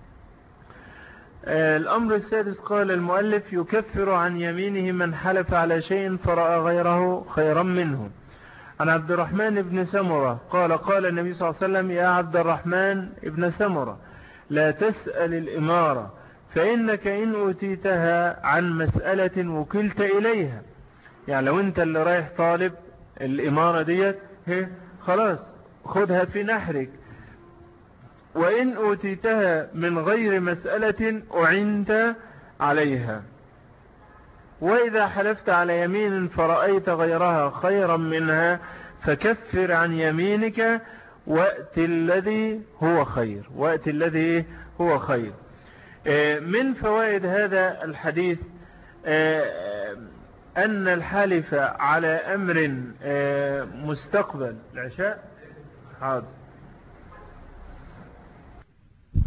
Speaker 2: الأمر السادس قال المؤلف: يكفر عن يمينه من حلف على شيء فرأى غيره خيرا منه. عن عبد الرحمن بن سمرة قال: قال النبي صلى الله عليه وسلم: يا عبد الرحمن بن سمرة لا تسأل الإمارة، فإنك إن أوتيتها عن مسألة وكلت إليها. يعني لو أنت اللي رايح طالب الإمارة ديت خلاص خدها في نحرك، وإن أوتيتها من غير مسألة أعنت عليها. وإذا حلفت على يمين فرأيت غيرها خيرا منها فكفر عن يمينك وأت الذي هو خير، وأت الذي هو خير. من فوائد هذا الحديث أن الحلف على أمر مستقبل العشاء حاضر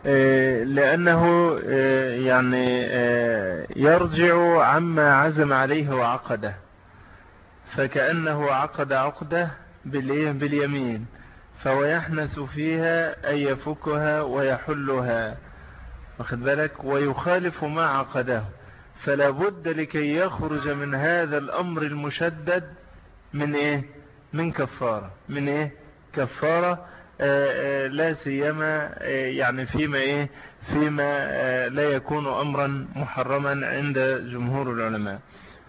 Speaker 2: لأنه يعني يرجع عما عزم عليه وعقده، فكأنه عقد عقده باليمين، فهو يحنث فيها أي يفكها ويحلها، واخد بالك، ويخالف ما عقده. فلا بد لكي يخرج من هذا الأمر المشدد من إيه؟ من كفارة. من إيه؟ كفارة. لا سيما يعني فيما إيه؟ فيما لا يكون أمرا محرما عند جمهور العلماء.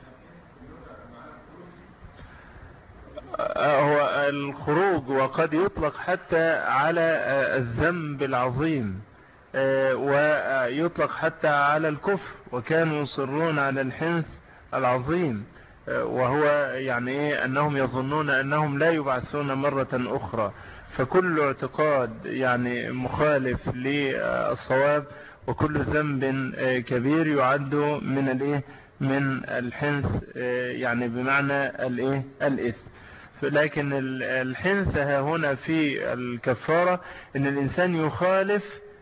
Speaker 2: هو الخروج وقد يطلق حتى على الذنب العظيم، ويطلق حتى على الكفر، وكانوا يصرون على الحنث العظيم، وهو يعني إيه؟ أنهم يظنون أنهم لا يبعثون مرة أخرى. فكل اعتقاد يعني مخالف للصواب وكل ذنب كبير يعد من الإيه؟ من الحنث، يعني بمعنى الإيه؟ الإثم. لكن الحنث هنا في الكفارة ان الانسان يخالف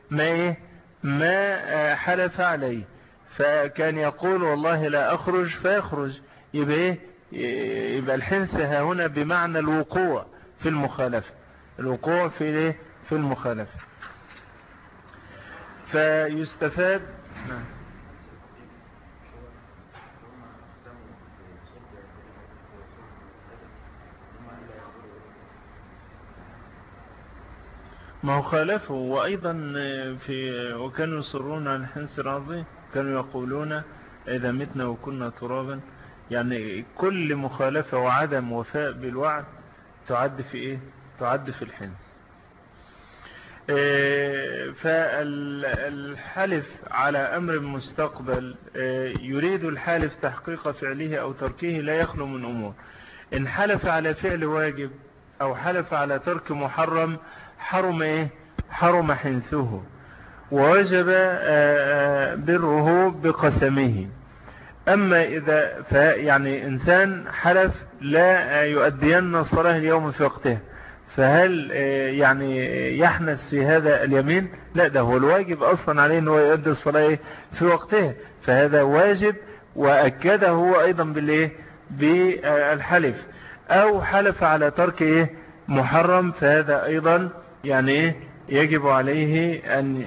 Speaker 2: ما حلف عليه، فكان يقول والله لا اخرج فيخرج، يبقى الحنث هنا بمعنى الوقوع في المخالفة، الوقوع في المخالفة. فيستفاد. ما هو خالفه، وأيضا وكانوا يصرون على الحنث العظيم، كانوا يقولون إذا متنا وكنا ترابا، يعني كل مخالفة وعدم وفاء بالوعد تعد في إيه؟ تعد في الحنث. فالحلف على أمر مستقبل يريد الحالف تحقيق فعله أو تركه لا يخلو من أمور. إن حلف على فعل واجب أو حلف على ترك محرم حرم إيه؟ حرم حنثه، ووجب بره بقسمه. أما إذا يعني إنسان حلف لا يؤدين الصلاة اليوم في وقتها، فهل يعني يحنث في هذا اليمين؟ لا، ده هو الواجب أصلا عليه أنه يؤدي الصلاة في وقتها، فهذا واجب، وأكده هو أيضا بالحلف. أو حلف على ترك محرم، فهذا أيضا يعني يجب عليه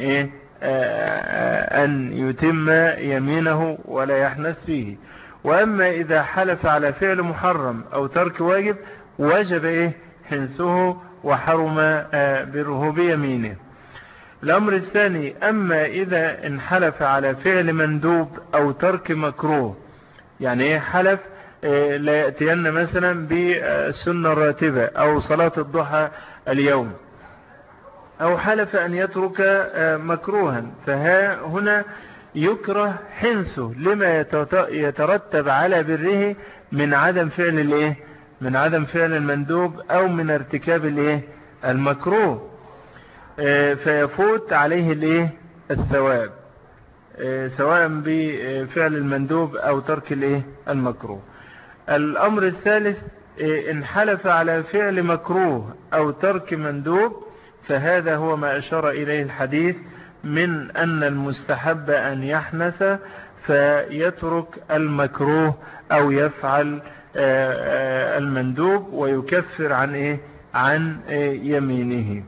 Speaker 2: أن يتم يمينه ولا يحنث فيه. وأما إذا حلف على فعل محرم أو ترك واجب وجب حنثه وحرم بره بيمينه. الأمر الثاني، أما إذا انحلف على فعل مندوب أو ترك مكروه، يعني حلف لا يأتين مثلا بالسنة الراتبة أو صلاة الضحى اليوم، أو حلف أن يترك مكروها، فهنا يكره حنثه لما يترتب على بره من عدم فعل من عدم فعل المندوب أو من ارتكاب المكروه، فيفوت عليه الثواب سواء بفعل المندوب أو ترك المكروه. الأمر الثالث، إن حلف على فعل مكروه أو ترك مندوب، فهذا هو ما أشار إليه الحديث من أن المستحب أن يحنث فيترك المكروه أو يفعل المندوب ويكفر عن يمينه.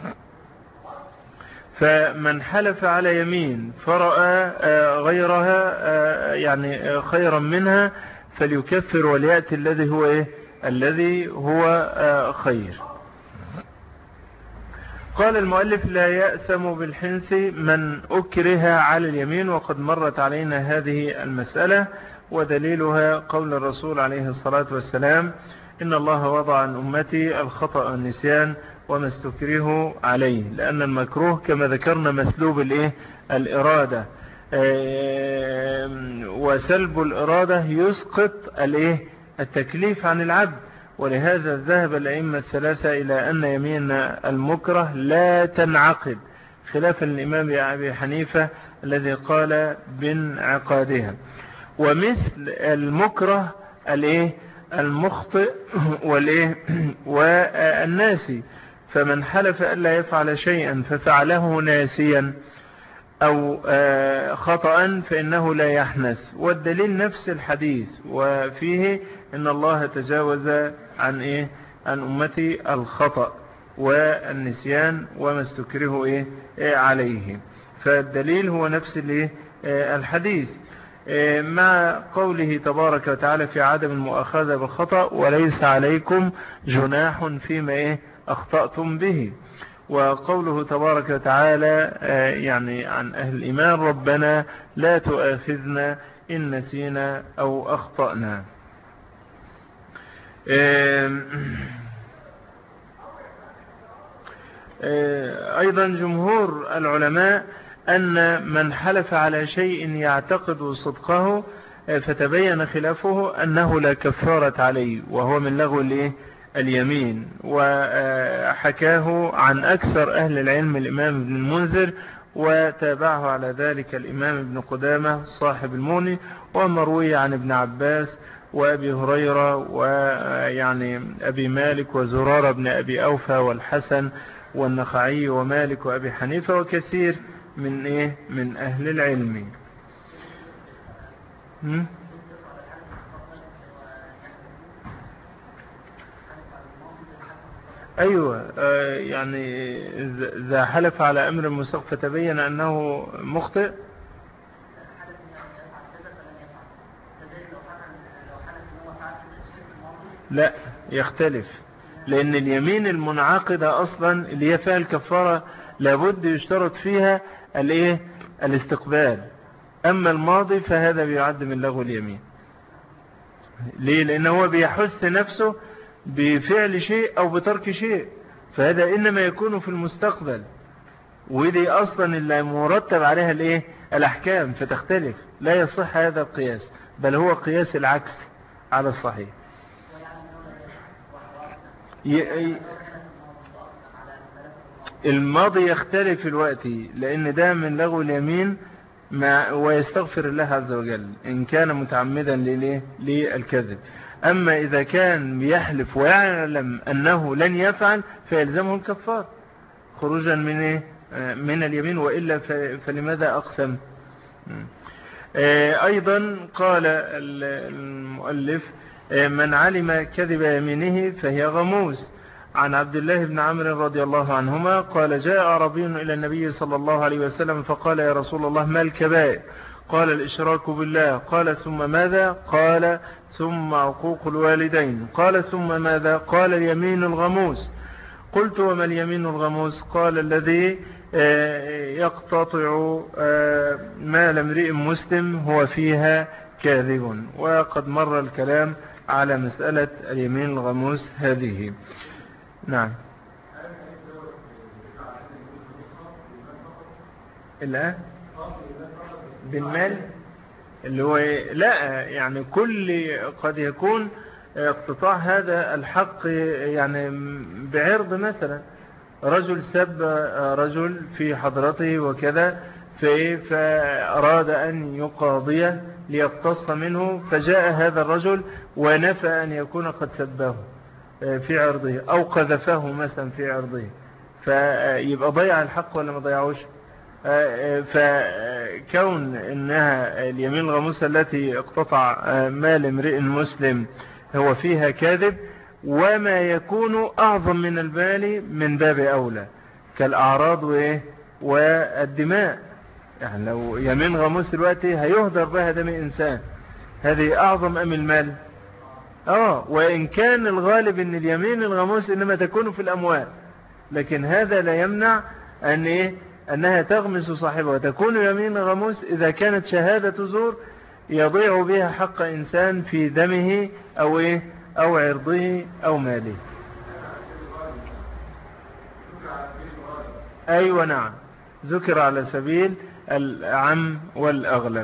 Speaker 2: فمن حلف على يمين فرأى غيرها يعني خيرا منها فليكفر وليأتي الذي هو خير. قال المؤلف: لا يأثم بالحنث من أكره على اليمين. وقد مرت علينا هذه المسألة، ودليلها قول الرسول عليه الصلاة والسلام: إن الله وضع عن أمتي الخطأ والنسيان وما استكره عليه، لأن المكروه كما ذكرنا مسلوب الإرادة، وسلب الإرادة يسقط التكليف عن العبد. ولهذا ذهب الأئمة الثلاثة إلى أن يمين المكره لا تنعقد، خلافا للإمام أبي حنيفة الذي قال بانعقادها. ومثل المكره المخطئ والناسي، فمن حلف ألا يفعل شيئا ففعله ناسيا أو خطأ فإنه لا يحنث. والدليل نفس الحديث، وفيه إن الله تجاوز عن عن أمتي الخطأ والنسيان وما استكره عليه. فالدليل هو نفس الحديث، مع قوله تبارك وتعالى في عدم المؤاخذة بالخطأ وليس عليكم جناح فيما أخطأتم به. وقوله تبارك وتعالى يعني عن أهل الإيمان ربنا لا تؤاخذنا إن نسينا أو أخطأنا. أيضا جمهور العلماء أن من حلف على شيء يعتقد صدقه فتبين خلافه أنه لا كفارة عليه، وهو من لغو اليمين. وحكاه عن أكثر أهل العلم الإمام ابن المنذر، وتابعه على ذلك الإمام ابن قدامة صاحب المغني، ومروي عن ابن عباس وأبي هريرة ويعني أبي مالك وزرارة بن أبي أوفى والحسن والنخعي ومالك وأبي حنيفة وكثير من أهل العلم. أيوة، يعني إذا حلف على أمر مسبق فتبين أنه مخطئ لا يختلف، لأن اليمين المنعقدة أصلا اللي هي فيها الكفارة لابد يشترط فيها الاستقبال. أما الماضي فهذا بيعد من لغو اليمين. ليه؟ لأنه هو بيحث نفسه بفعل شيء أو بترك شيء، فهذا إنما يكون في المستقبل، ودي أصلا اللي مرتب عليها الأحكام، فتختلف. لا يصح هذا القياس، بل هو قياس العكس على الصحيح. الماضي يختلف الوقت، لأن ده من لغو اليمين ويستغفر الله عز وجل إن كان متعمدا للكذب. أما إذا كان يحلف ويعلم أنه لن يفعل فيلزمه الكفار خروجا من اليمين، وإلا فلماذا أقسم؟ أيضا قال المؤلف من علم كذب يمينه فهي غموس. عن عبد الله بن عمرو رضي الله عنهما قال جاء عربي إلى النبي صلى الله عليه وسلم فقال يا رسول الله ما الكبائر؟ قال الإشراك بالله. قال ثم ماذا؟ قال ثم عقوق الوالدين. قال ثم ماذا؟ قال اليمين الغموس. قلت وما اليمين الغموس؟ قال الذي يقتطع مال امرئ مسلم هو فيها كاذب. وقد مر الكلام على مسألة اليمين الغموس هذه. نعم. لا بالمال اللي هو لا، يعني كل قد يكون اقتطاع هذا الحق يعني بعرض، مثلا رجل سب رجل في حضرته وكذا فأراد أن يقاضيه ليقتص منه، فجاء هذا الرجل ونفى أن يكون قد سبه في عرضه أو قذفه مثلا في عرضه، فيبقى ضيع الحق ولا ما ضيعوش؟ فكون إنها اليمين الغموسة التي اقتطع مال امرئ مسلم هو فيها كاذب، وما يكون أعظم من المال من باب أولى كالأعراض والدماء. يعني لو يمين غموس دلوقتي هيهدر بها دم إنسان، هذه أعظم أم المال؟ وإن كان الغالب أن اليمين الغموس إنما تكون في الأموال، لكن هذا لا يمنع أنها تغمس صاحبها. وتكون يمين غموس إذا كانت شهادة زور يضيع بها حق إنسان في دمه أو عرضه أو ماله. أيوة نعم، ذكر على سبيل العم والأغلب.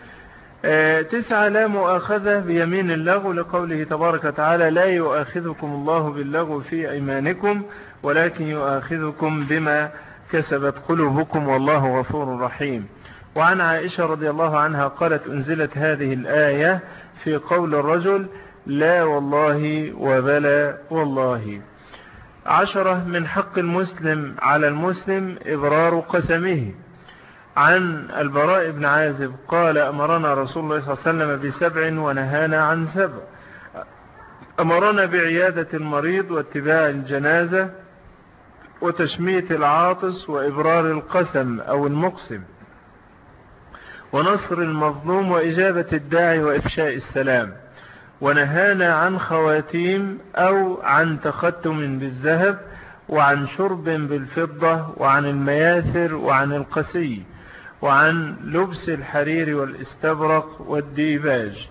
Speaker 2: 9 لا مؤاخذة بيمين اللغو لقوله تبارك وتعالى لا يؤاخذكم الله باللغو في أيمانكم ولكن يؤاخذكم بما كسبت قلوبكم والله غفور رحيم. وعن عائشة رضي الله عنها قالت أنزلت هذه الآية في قول الرجل لا والله وبلا والله. 10 من حق المسلم على المسلم إبرار قسمه. عن البراء بن عازب قال أمرنا رسول الله صلى الله عليه وسلم ب7 ونهانا عن 7. أمرنا بعيادة المريض واتباع الجنازة وتشميت العاطس وإبرار القسم أو المقسم ونصر المظلوم وإجابة الداعي وإفشاء السلام. ونهانا عن خواتيم أو عن تختم بالذهب وعن شرب بالفضة وعن المياثر وعن القسي وعن لبس الحرير والاستبرق والديباج.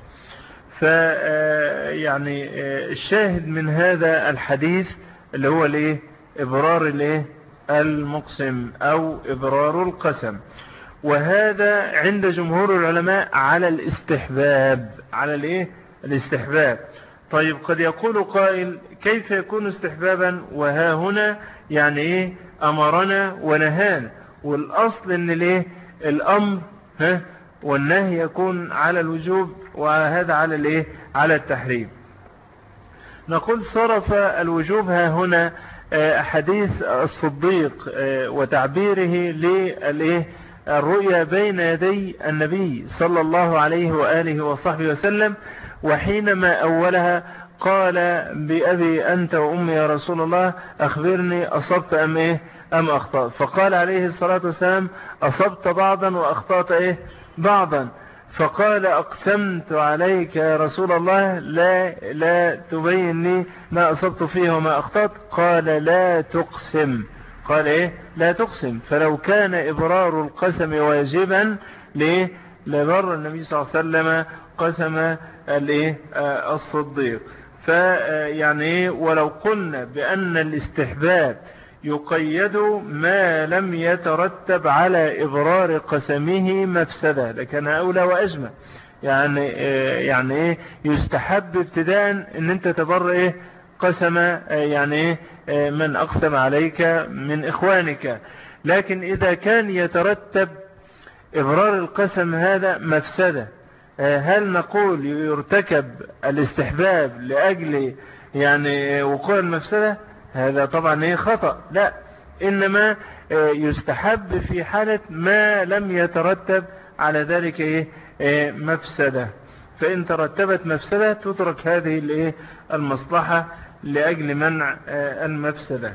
Speaker 2: يعني الشاهد من هذا الحديث اللي هو الايه؟ إبرار الايه؟ المقسم أو إبرار القسم. وهذا عند جمهور العلماء على الاستحباب. على الايه؟ الاستحباب. طيب قد يقول قائل كيف يكون استحبابا وها هنا يعني ايه أمرنا ونهانا؟ والأصل ان الايه؟ الأمر والنهي يكون على الوجوب وهذا على الايه؟ على التحريم. نقول صرف الوجوب ها هنا حديث الصديق وتعبيره للايه؟ الرؤيا بين يدي النبي صلى الله عليه وآله وصحبه وسلم. وحينما أولها قال بأبي أنت وأمي يا رسول الله أخبرني أصبت أم إيه أم أخطأت؟ فقال عليه الصلاة والسلام أصبت بعضا وأخطأت إيه بعضا. فقال أقسمت عليك يا رسول الله لا تبين لي ما أصبت فيه وما أخطأت. قال لا تقسم. قال إيه؟ لا تقسم. فلو كان إبرار القسم واجبا لبر النبي صلى الله عليه وسلم قسم الصديق. فيعني ولو قلنا بأن الاستحباب يقيد ما لم يترتب على إبرار قسمه مفسدة لكان أولى وأجمل. يعني يستحب ابتداء ان انت تبر قسم يعني من أقسم عليك من إخوانك. لكن إذا كان يترتب إبرار القسم هذا مفسدة هل نقول يرتكب الاستحباب لأجل يعني وقوع المفسدة؟ هذا طبعا خطأ. لا، إنما يستحب في حالة ما لم يترتب على ذلك مفسدة. فإن ترتبت مفسدة تترك هذه المصلحة لأجل منع المفسدة.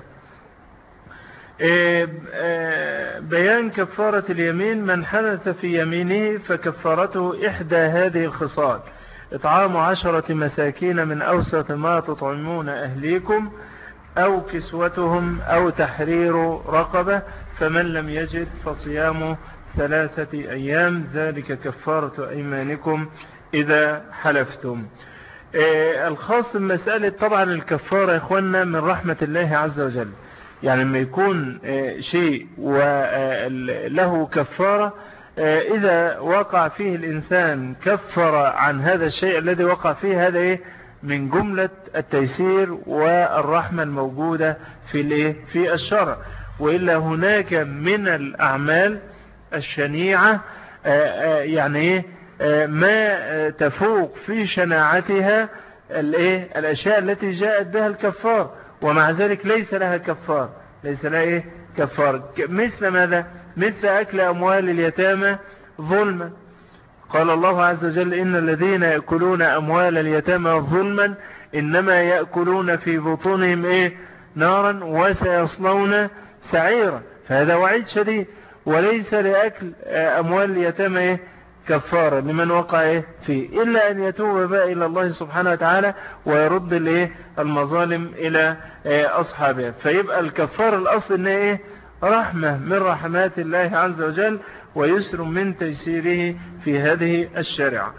Speaker 2: بيان كفارة اليمين. من حنث في يمينه فكفارته إحدى هذه الخصال: إطعام 10 مساكين من أوسط ما تطعمون أهليكم أو كسوتهم أو تحرير رقبة، فمن لم يجد فصيام 3 أيام ذلك كفارة أيمانكم إذا حلفتم. الخاص بمسألة طبعا الكفارة يا إخواننا من رحمة الله عز وجل. يعني لما يكون شيء وله كفارة إذا وقع فيه الإنسان كفر عن هذا الشيء الذي وقع فيه، هذا من جملة التيسير والرحمة الموجودة في الشرع. وإلا هناك من الأعمال الشنيعة يعني ما تفوق في شناعتها الأشياء التي جاءت بها الكفار ومع ذلك ليس لها كفار. ليس لها كفار. مثل ماذا؟ مثل أكل أموال اليتامى ظلما. قال الله عز وجل إن الذين يأكلون أموال اليتامى ظلما إنما يأكلون في بطونهم نارا وسيصلون سعيرا. فهذا وعيد شديد. وليس لأكل أموال اليتامى كفارة لمن وقع فيه إلا أن يتوب بقى إلى الله سبحانه وتعالى ويرد المظالم إلى أصحابها. فيبقى الكفار الأصل إنه رحمة من رحمات الله عز وجل ويسر من تيسيره في هذه الشريعة.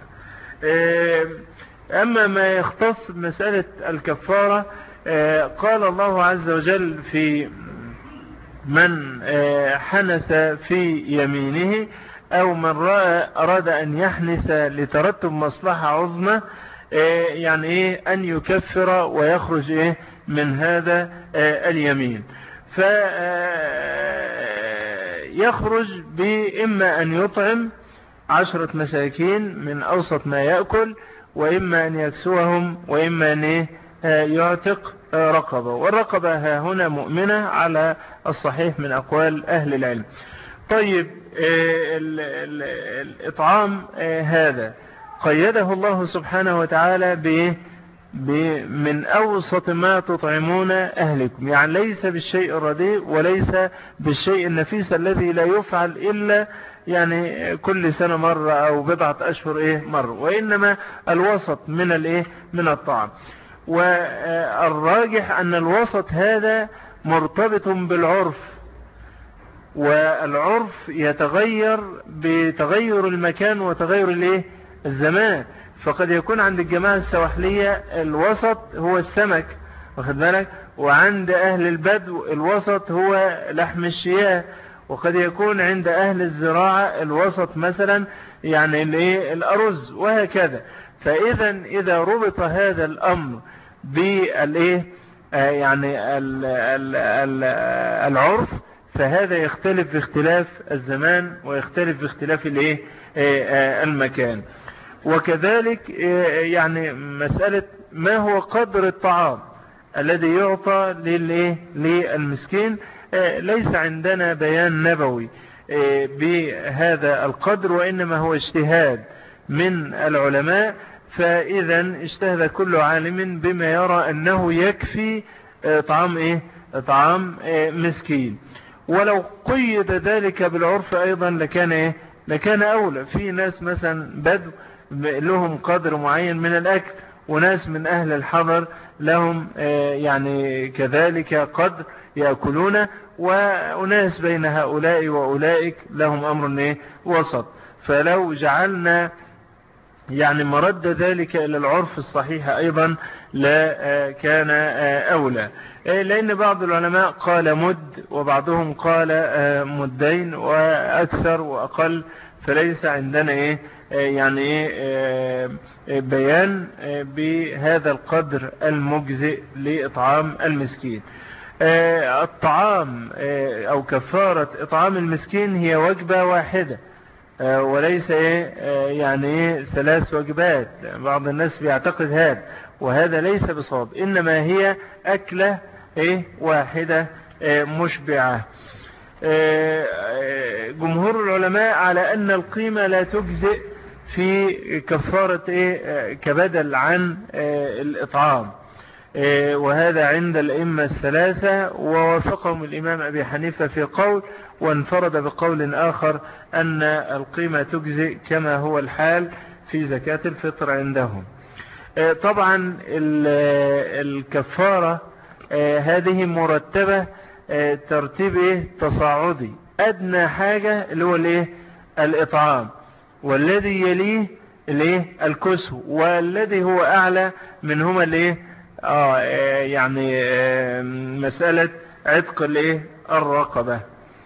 Speaker 2: أما ما يختص بمسألة الكفارة قال الله عز وجل في من حنث في يمينه أو من أراد أن يحنث لترتب مصلحة عظمى يعني أن يكفر ويخرج من هذا اليمين. فيخرج بإما أن يطعم 10 مساكين من أوسط ما يأكل وإما أن يكسوهم وإما يعتق رقبة، والرقبة ها هنا مؤمنة على الصحيح من أقوال أهل العلم. طيب الإطعام هذا قيده الله سبحانه وتعالى من أوسط ما تطعمون أهلكم، يعني ليس بالشيء الرديء وليس بالشيء النفيس الذي لا يفعل إلا يعني كل سنة مرة أو بضعة أشهر مرة، وإنما الوسط من الطعام. والراجح أن الوسط هذا مرتبط بالعرف، والعرف يتغير بتغير المكان وتغير الزمان. فقد يكون عند الجماعة السواحلية الوسط هو السمك، واخد بالك، وعند أهل البدو الوسط هو لحم الشياه، وقد يكون عند أهل الزراعة الوسط مثلا يعني الأرز، وهكذا. إذا ربط هذا الأمر يعني العرف، فهذا يختلف باختلاف الزمان ويختلف باختلاف المكان. وكذلك يعني مسألة ما هو قدر الطعام الذي يعطى للمسكين، ليس عندنا بيان نبوي بهذا القدر، وإنما هو اجتهاد من العلماء. فإذا اجتهد كل عالم بما يرى أنه يكفي طعام مسكين. ولو قيد ذلك بالعرف أيضا لكان أولى. في ناس مثلا بدو لهم قدر معين من الأكل، وناس من أهل الحضر لهم يعني كذلك قدر يأكلون، وناس بين هؤلاء وأولئك لهم أمر وسط. فلو جعلنا يعني مرد ذلك إلى العرف الصحيح أيضا لا كان أولى، لأن بعض العلماء قال مد، وبعضهم قال مدين، وأكثر وأقل. فليس عندنا يعني بيان بهذا القدر المجزئ لإطعام المسكين. الطعام أو كفارة إطعام المسكين هي وجبة واحدة، وليس يعني 3 وجبات. بعض الناس بيعتقد هذا، وهذا ليس بصواب، إنما هي أكلة واحدة مشبعة. جمهور العلماء على أن القيمة لا تجزئ في كفارة كبدل عن الإطعام، وهذا عند الأئمة الثلاثة، ووافقهم الإمام أبي حنيفة في قول، وانفرد بقول آخر أن القيمة تجزئ كما هو الحال في زكاة الفطر عندهم. طبعا الكفارة هذه مرتبة ترتيب تصاعدي. أدنى حاجة اللي هو الإطعام، والذي يليه الكسو، والذي هو أعلى منهما يعني مسألة عتق الرقبة.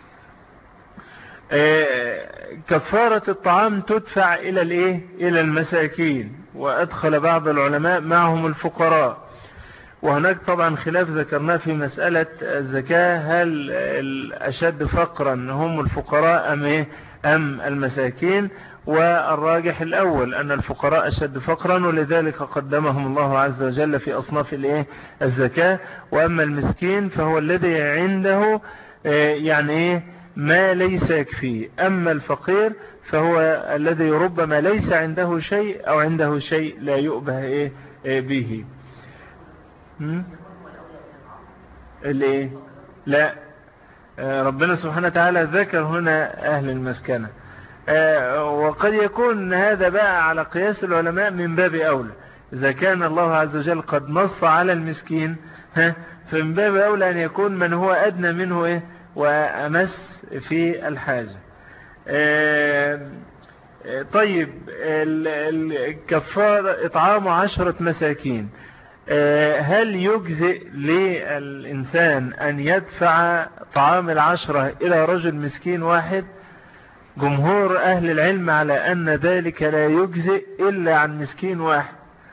Speaker 2: كفارة الطعام تدفع إلى المساكين، وأدخل بعض العلماء معهم الفقراء. وهناك طبعا خلاف ذكرناه في مسألة الزكاة، هل الأشد فقرا هم الفقراء أم المساكين؟ والراجح الأول أن الفقراء أشد فقرا، ولذلك قدمهم الله عز وجل في أصناف الزكاة. وأما المسكين فهو الذي عنده يعني ما ليس يكفيه. أما الفقير فهو الذي ربما ليس عنده شيء، أو عنده شيء لا يؤبه به. لا، ربنا سبحانه وتعالى ذكر هنا أهل المسكنة، وقد يكون هذا بقى على قياس العلماء من باب أولى. إذا كان الله عز وجل قد نص على المسكين، فمن باب أولى أن يكون من هو أدنى منه وأمس في الحاجة. طيب، الكفار إطعام 10 مساكين. هل يجزئ للإنسان أن يدفع طعام 10 إلى رجل مسكين واحد؟ جمهور أهل العلم على أن ذلك لا يجزئ إلا عن مسكين واحد،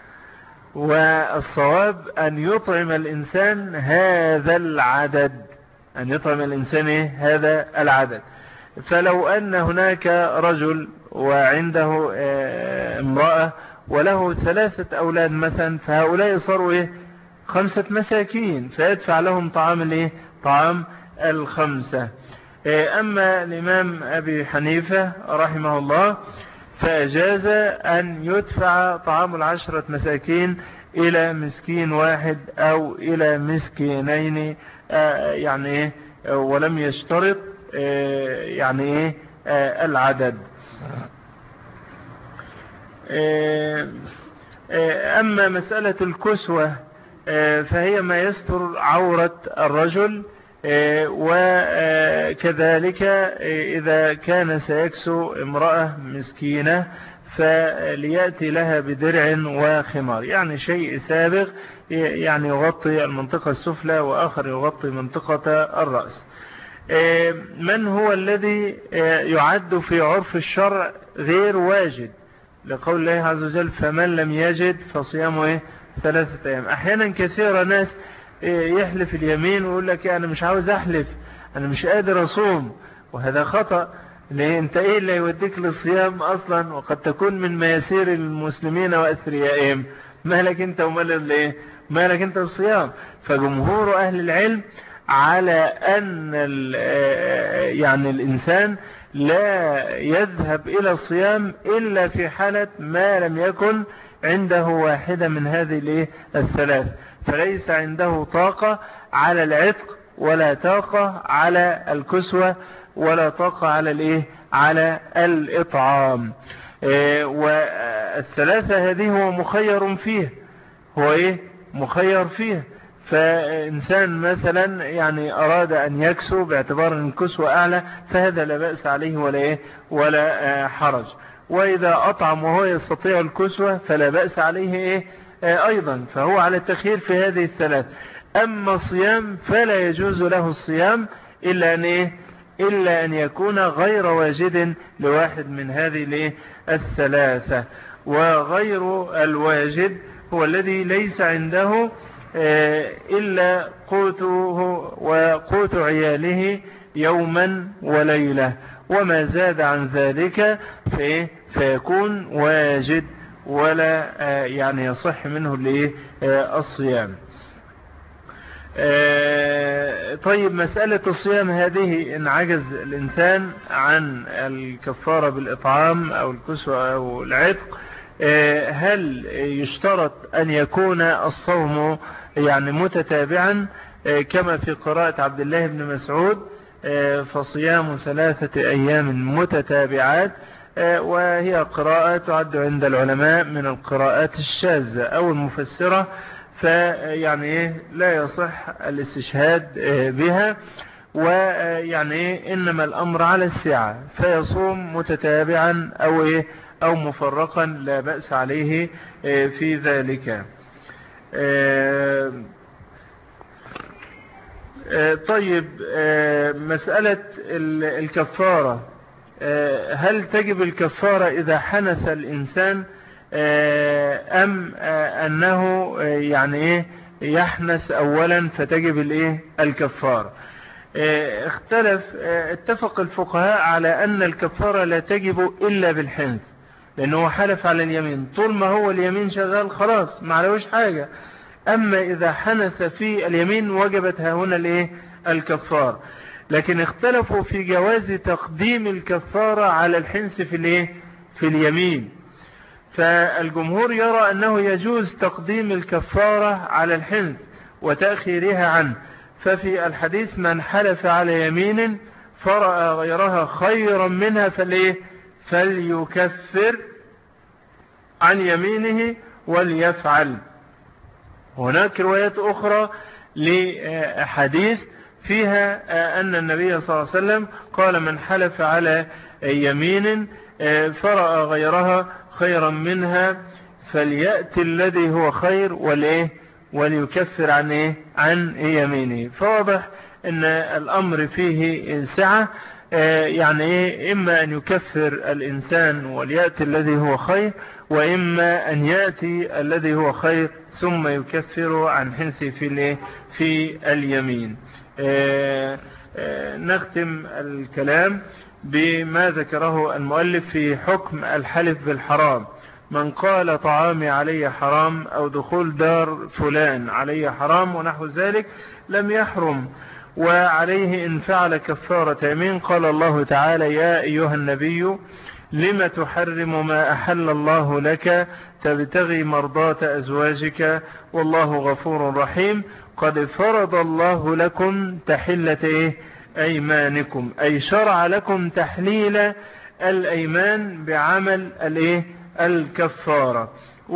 Speaker 2: والصواب أن يطعم الإنسان هذا العدد، أن يطعم الإنسان هذا العدد. فلو أن هناك رجل وعنده امرأة وله 3 أولاد مثلا، فهؤلاء صاروا 5 مساكين فيدفع لهم طعام الايه؟ طعام 5. أما الإمام أبي حنيفة رحمه الله فأجاز أن يدفع طعام 10 مساكين إلى مسكين واحد أو إلى مسكينين، يعني ولم يشترط يعني العدد. أما مسألة الكسوة فهي ما يستر عورة الرجل، وكذلك إذا كان سيكسو امرأة مسكينة فليأتي لها بدرع وخمار، يعني شيء سابق يعني يغطي المنطقة السفلى وآخر يغطي منطقة الرأس. من هو الذي يعد في عرف الشرع غير واجد؟ لقول الله عز وجل فمن لم يجد فصيامه 3 أيام. أحيانا كثيرا ناس يحلف اليمين ويقول لك أنا مش عاوز أحلف، أنا مش قادر أصوم، وهذا خطأ. ليه؟ أنت إيه اللي يوديك للصيام أصلا؟ وقد تكون من مياسير المسلمين وأثريائهم، مالك أنت ومال إيه؟ مالك أنت الصيام؟ فجمهور أهل العلم على أن يعني الإنسان لا يذهب إلى الصيام إلا في حالة ما لم يكن عنده واحدة من هذه 3، فليس عنده طاقة على العتق ولا طاقة على الكسوة ولا طاقة على على الإطعام. وال3 هذه هو مخير فيه، هو مخير فيه. فإنسان مثلا يعني أراد أن يكسو باعتبار أن الكسوة أعلى فهذا لا بأس عليه ولا حرج، وإذا أطعم وهو يستطيع الكسوة فلا بأس عليه أيضا، فهو على التخيير في هذه ال3. أما الصيام فلا يجوز له الصيام إلا أن يكون غير واجد لواحد من هذه ال3. وغير الواجد هو الذي ليس عنده إلا قوته وقوت عياله يوما وليلة، وما زاد عن ذلك فيكون واجد ولا يعني يصح منه الصيام. طيب مسألة الصيام هذه إن عجز الإنسان عن الكفارة بالإطعام أو الكسوة أو العتق، هل يشترط أن يكون الصوم يعني متتابعا كما في قراءة عبد الله بن مسعود فصيام 3 أيام متتابعات، وهي قراءة تعد عند العلماء من القراءات الشاذة أو المفسرة، فيعني لا يصح الاستشهاد بها، ويعني إنما الأمر على السعة، فيصوم متتابعا أو مفرقا لا بأس عليه في ذلك. طيب مسألة الكفارة، هل تجب الكفارة إذا حنث الإنسان أم أنه يعني يحنث أولا فتجب الكفارة؟ اتفق الفقهاء على أن الكفارة لا تجب إلا بالحنث، لأنه حلف على اليمين، طول ما هو اليمين شغال خلاص ما عليهوش حاجة. أما إذا حنث في اليمين وجبت هنا الكفارة، لكن اختلفوا في جواز تقديم الكفارة على الحنث في اليمين. فالجمهور يرى أنه يجوز تقديم الكفارة على الحنث وتأخيرها عنه، ففي الحديث من حلف على يمين فرأى غيرها خيرا منها فليكفر عن يمينه وليفعل. هناك روايات أخرى لحديث فيها أن النبي صلى الله عليه وسلم قال من حلف على يمين فرأى غيرها خيرا منها فليأتي الذي هو خير وليكفر عن يمينه. فواضح أن الأمر فيه سعة، يعني إما أن يكفر الإنسان وليأتي الذي هو خير، وإما أن يأتي الذي هو خير ثم يكفر عن حنث في اليمين. نختم الكلام بما ذكره المؤلف في حكم الحلف بالحرام من قال طعامي علي حرام أو دخول دار فلان علي حرام ونحو ذلك لم يحرم، وعليه إن فعل كفارة يمين. قال الله تعالى: يا أيها النبي لم تحرم ما أحل الله لك تبتغي مرضات أزواجك والله غفور رحيم. قد فرض الله لكم تحلة أيمانكم، أي شرع لكم تحليل الأيمان بعمل الكفارة.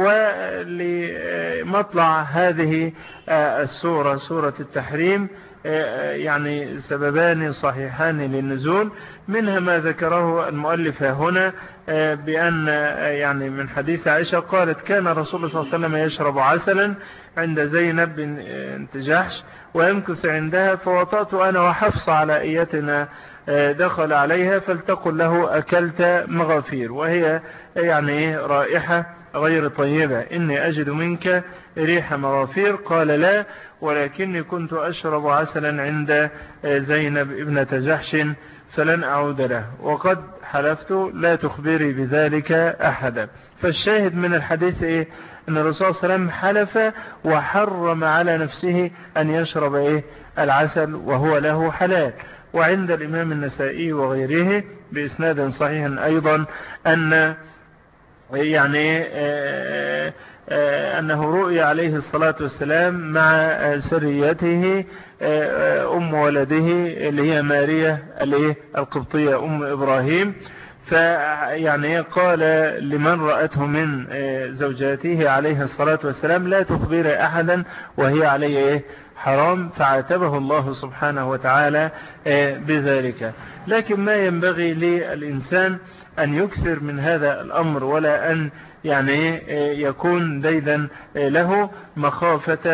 Speaker 2: ولمطلع هذه السورة، سورة التحريم، يعني سببان صحيحان للنزول، منها ما ذكره المؤلف هنا بأن يعني من حديث عائشة قالت: كان رسول الله صلى الله عليه وسلم يشرب عسلا عند زينب بنت جحش ويمكث عندها، فوطأت أنا وحفص على إيتنا دخل عليها فلتقل له: أكلت مغافير، وهي يعني رائحة غير طيبة، إني أجد منك ريح مغافير. قال: لا، ولكني كنت أشرب عسلا عند زينب ابنة جحش فلن أعود له، وقد حلفت لا تخبري بذلك أحدا. فالشاهد من الحديث أن الرسول صلى الله عليه وسلم حلف وحرم على نفسه أن يشرب العسل وهو له حلال. وعند الإمام النسائي وغيره بإسناد صحيح أيضا أن يعني أنه رؤي عليه الصلاة والسلام مع سريته أم ولده اللي هي ماريا القبطية أم إبراهيم، فيعني قال لمن رأته من زوجاته عليه الصلاة والسلام: لا تخبر أحدا وهي عليه حرام، فعاتبه الله سبحانه وتعالى بذلك. لكن ما ينبغي للإنسان أن يكثر من هذا الأمر، ولا أن يعني يكون ديدا له مخافة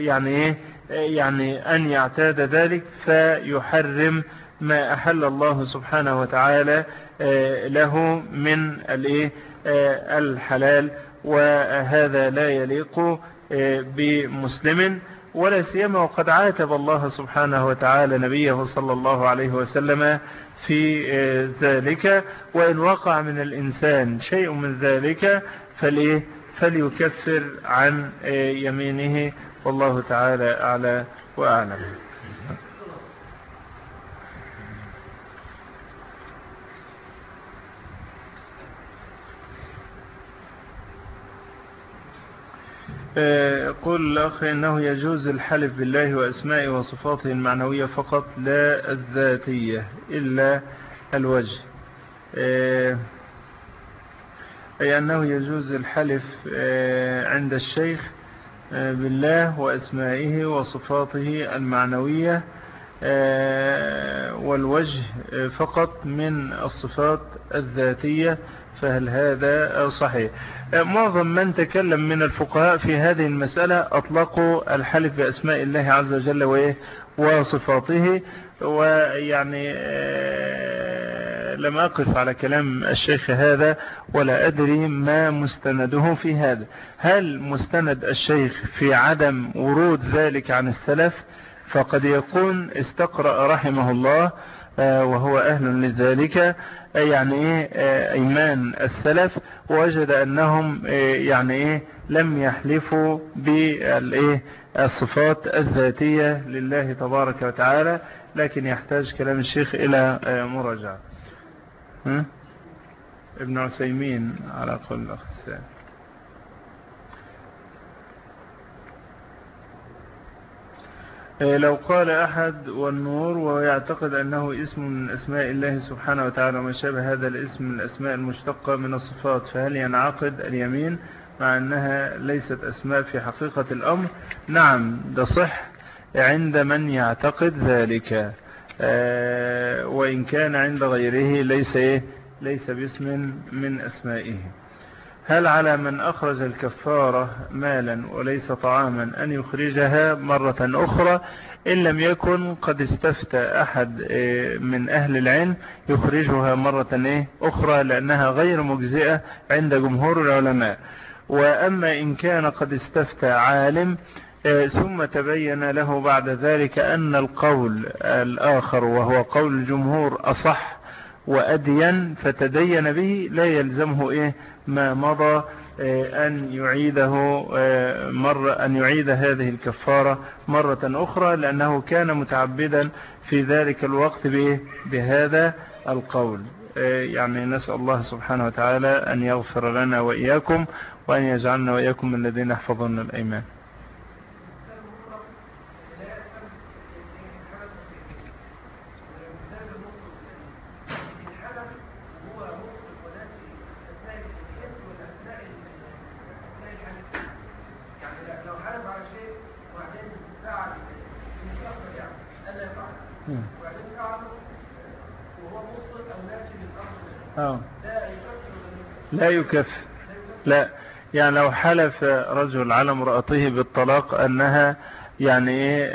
Speaker 2: يعني أن يعتاد ذلك فيحرم ما أحل الله سبحانه وتعالى له من الحلال، وهذا لا يليق بمسلم، ولا سيما وقد عاتب الله سبحانه وتعالى نبيه صلى الله عليه وسلم في ذلك. وإن وقع من الإنسان شيء من ذلك فليكفر عن يمينه، والله تعالى أعلى وأعلم. يقول الأخ إنه يجوز الحلف بالله وأسمائه وصفاته المعنوية فقط لا الذاتية إلا الوجه، أي أنه يجوز الحلف عند الشيخ بالله وأسمائه وصفاته المعنوية والوجه فقط من الصفات الذاتية، فهل هذا صحيح؟ معظم من تكلم من الفقهاء في هذه المسألة أطلقوا الحلف بأسماء الله عز وجل وصفاته، ويعني لم أقف على كلام الشيخ هذا ولا أدري ما مستنده في هذا. هل مستند الشيخ في عدم ورود ذلك عن السلف؟ فقد يكون استقرأ رحمه الله وهو أهل لذلك يعني أيمان السلف، ووجد أنهم يعني لم يحلفوا بالصفات الذاتية لله تبارك وتعالى، لكن يحتاج كلام الشيخ إلى مراجعة. ابن عثيمين على قول الأخ السائل. لو قال أحد والنور ويعتقد أنه اسم من أسماء الله سبحانه وتعالى وما شابه هذا الاسم من الأسماء المشتقة من الصفات، فهل ينعقد اليمين مع أنها ليست أسماء في حقيقة الأمر؟ نعم، ده صح عند من يعتقد ذلك، وإن كان عند غيره ليس باسم من أسمائه. هل على من أخرج الكفارة مالا وليس طعاما أن يخرجها مرة أخرى إن لم يكن قد استفتى أحد من أهل العلم يخرجها مرة أخرى، لأنها غير مجزئة عند جمهور العلماء؟ وأما إن كان قد استفتى عالم ثم تبين له بعد ذلك أن القول الآخر وهو قول الجمهور أصح وأدين فتدين به، لا يلزمه ما مضى أن يعيد هذه الكفارة مرة أخرى، لأنه كان متعبدا في ذلك الوقت بهذا القول. يعني نسأل الله سبحانه وتعالى أن يغفر لنا وإياكم، وأن يجعلنا وإياكم من الذين يحفظون الأيمان. لا يكفر. لا، يعني لو حلف رجل على امرأته بالطلاق أنها يعني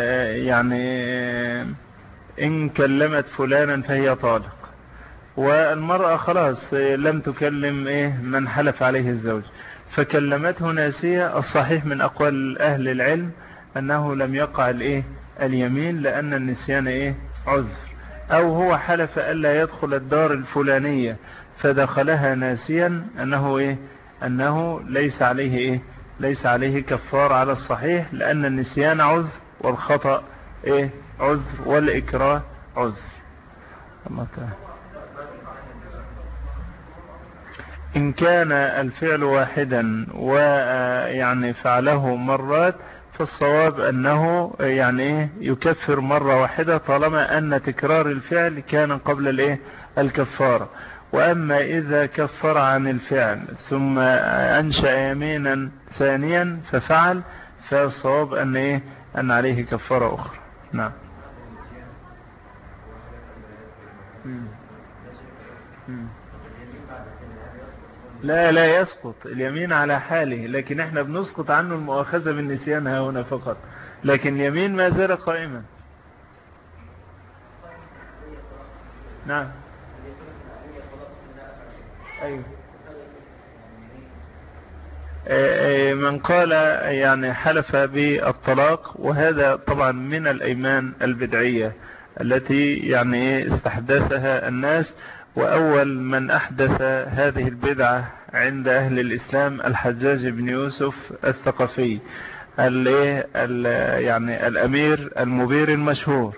Speaker 2: إن كلمت فلانا فهي طالق، والمرأة خلاص لم تكلم من حلف عليه الزوج، فكلمته ناسية، الصحيح من أقوال أهل العلم أنه لم يقع اليمين، لأن النسيان عذر. أو هو حلف ألا يدخل الدار الفلانية فدخلها ناسيا، أنه ليس عليه كفار على الصحيح، لأن النسيان عذر، والخطأ عذر، والإكراه عذر. الله تعالى. إن كان الفعل واحدا ويعني فعله مرات، فالصواب أنه يكفر مرة واحدة، طالما أن تكرار الفعل كان قبل الكفارة. وأما إذا كفر عن الفعل ثم أنشأ يمينا ثانيا ففعل، فالصواب أن عليه كفارة أخرى. نعم. لا يسقط اليمين على حاله، لكن احنا بنسقط عنه المؤاخذة بالنسيان هنا فقط، لكن اليمين ما زال قائما. نعم. أيوه. من قال حلف بالطلاق، وهذا طبعا من الأيمان البدعية التي استحدثها الناس. وأول من أحدث هذه البدعة عند أهل الإسلام الحجاج بن يوسف الثقفي، الأمير المبير المشهور،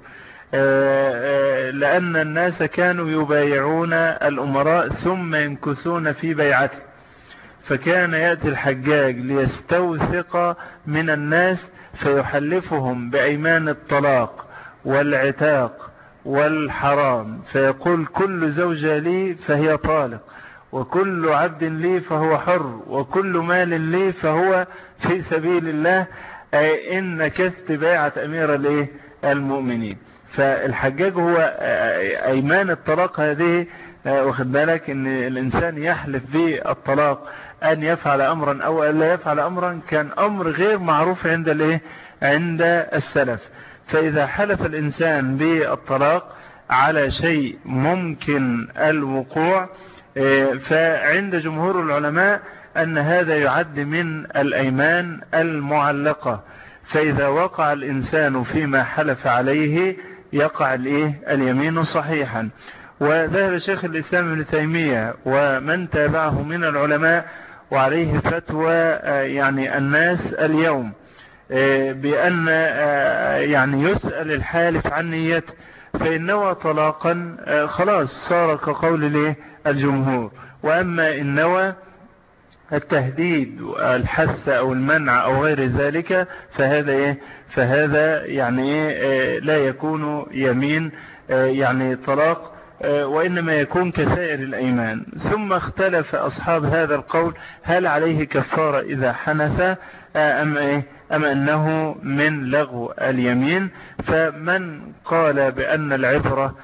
Speaker 2: لأن الناس كانوا يبايعون الأمراء ثم ينكثون في بيعته، فكان يأتي الحجاج ليستوثق من الناس فيحلفهم بأيمان الطلاق والعتاق والحرام، فيقول كل زوجة لي فهي طالق، وكل عبد لي فهو حر، وكل مال لي فهو في سبيل الله، إن نكثت بيعة أمير المؤمنين. فالحجاج هو أيمان الطلاق هذه، واخد بالك ان الانسان يحلف بالطلاق ان يفعل امرا او ان لا يفعل امرا، كان امر غير معروف عند السلف. فاذا حلف الانسان بالطلاق على شيء ممكن الوقوع، فعند جمهور العلماء ان هذا يعد من الايمان المعلقة، فاذا وقع الانسان فيما حلف عليه يقع اليمين صحيحا. وذهب شيخ الإسلام ابن تيمية ومن تابعه من العلماء، وعليه فتوى الناس اليوم، بأن يسأل الحالف عن نيته، فإن نوى طلاقا خلاص صار كقول الجمهور. وأما إن نوى التهديد والحث أو المنع أو غير ذلك، فهذا لا يكون يمين طلاق، وإنما يكون كسائر الأيمان. ثم اختلف أصحاب هذا القول هل عليه كفارة إذا حنث أم أنه من لغو اليمين. فمن قال بأن العبرة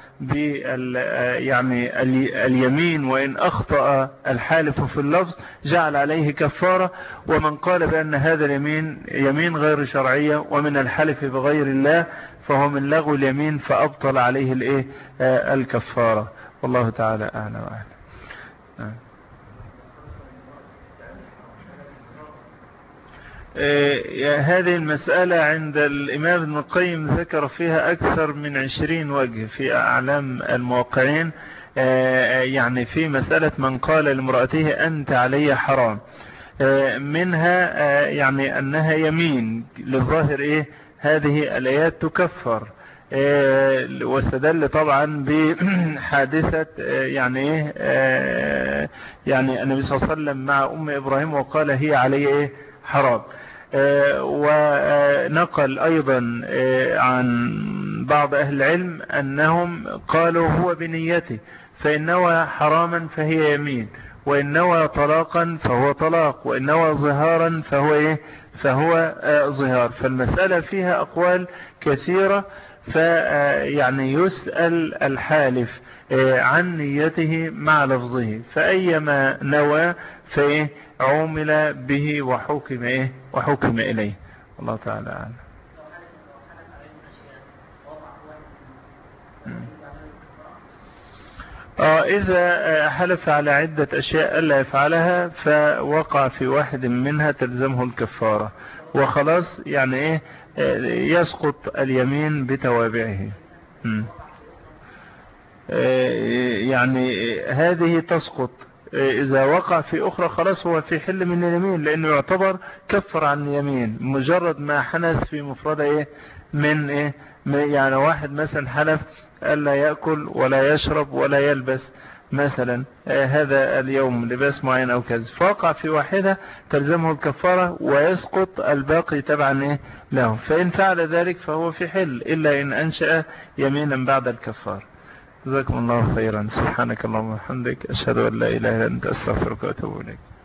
Speaker 2: اليمين وإن أخطأ الحالف في اللفظ جعل عليه كفارة، ومن قال بأن هذا اليمين يمين غير شرعية ومن الحلف بغير الله فهو من لغو اليمين فأبطل عليه الكفارة. والله تعالى أعلم وأعلم. هذه المسألة عند الإمام ابن القيم ذكر فيها أكثر من 20 وجه في أعلام الموقعين، في مسألة من قال لامرأته أنت علي حرام. منها يعني أنها يمين للظاهر هذه الآيات تكفر، واستدل طبعا بحادثة يعني يعني النبي صلى الله عليه وسلم مع أم إبراهيم وقال هي علي حرام. ونقل أيضا عن بعض أهل العلم أنهم قالوا هو بنيته، فإن نوى حراما فهي يمين، وإن نوى طلاقا فهو طلاق، وإن نوى ظهارا فهو ظهار. فالمسألة فيها أقوال كثيرة، فيعني يسأل الحالف عن نيته مع لفظه، فأيما نوى عمل به وحكم إليه. الله تعالى أعلم. إذا حلف على عدة أشياء ألا يفعلها فوقع في واحد منها تلزمه الكفارة، وخلاص يعني يسقط اليمين بتوابعه. يعني هذه تسقط، إذا وقع في أخرى خلاص هو في حل من اليمين، لأنه يعتبر كفر عن اليمين مجرد ما حدث في مفردة من يعني واحد مثلا حلف ألا يأكل ولا يشرب ولا يلبس مثلا هذا اليوم لباس معين أو كذا، فوقع في واحدة تلزمه الكفارة ويسقط الباقي تبعا له، فإن فعل ذلك فهو في حل إلا إن أنشأ يمينا بعد الكفار. جزاكم الله خيرا. سبحانك اللهم وبحمدك، أشهد أن لا إله إلا أنت، أستغفرك وأتوب إليك.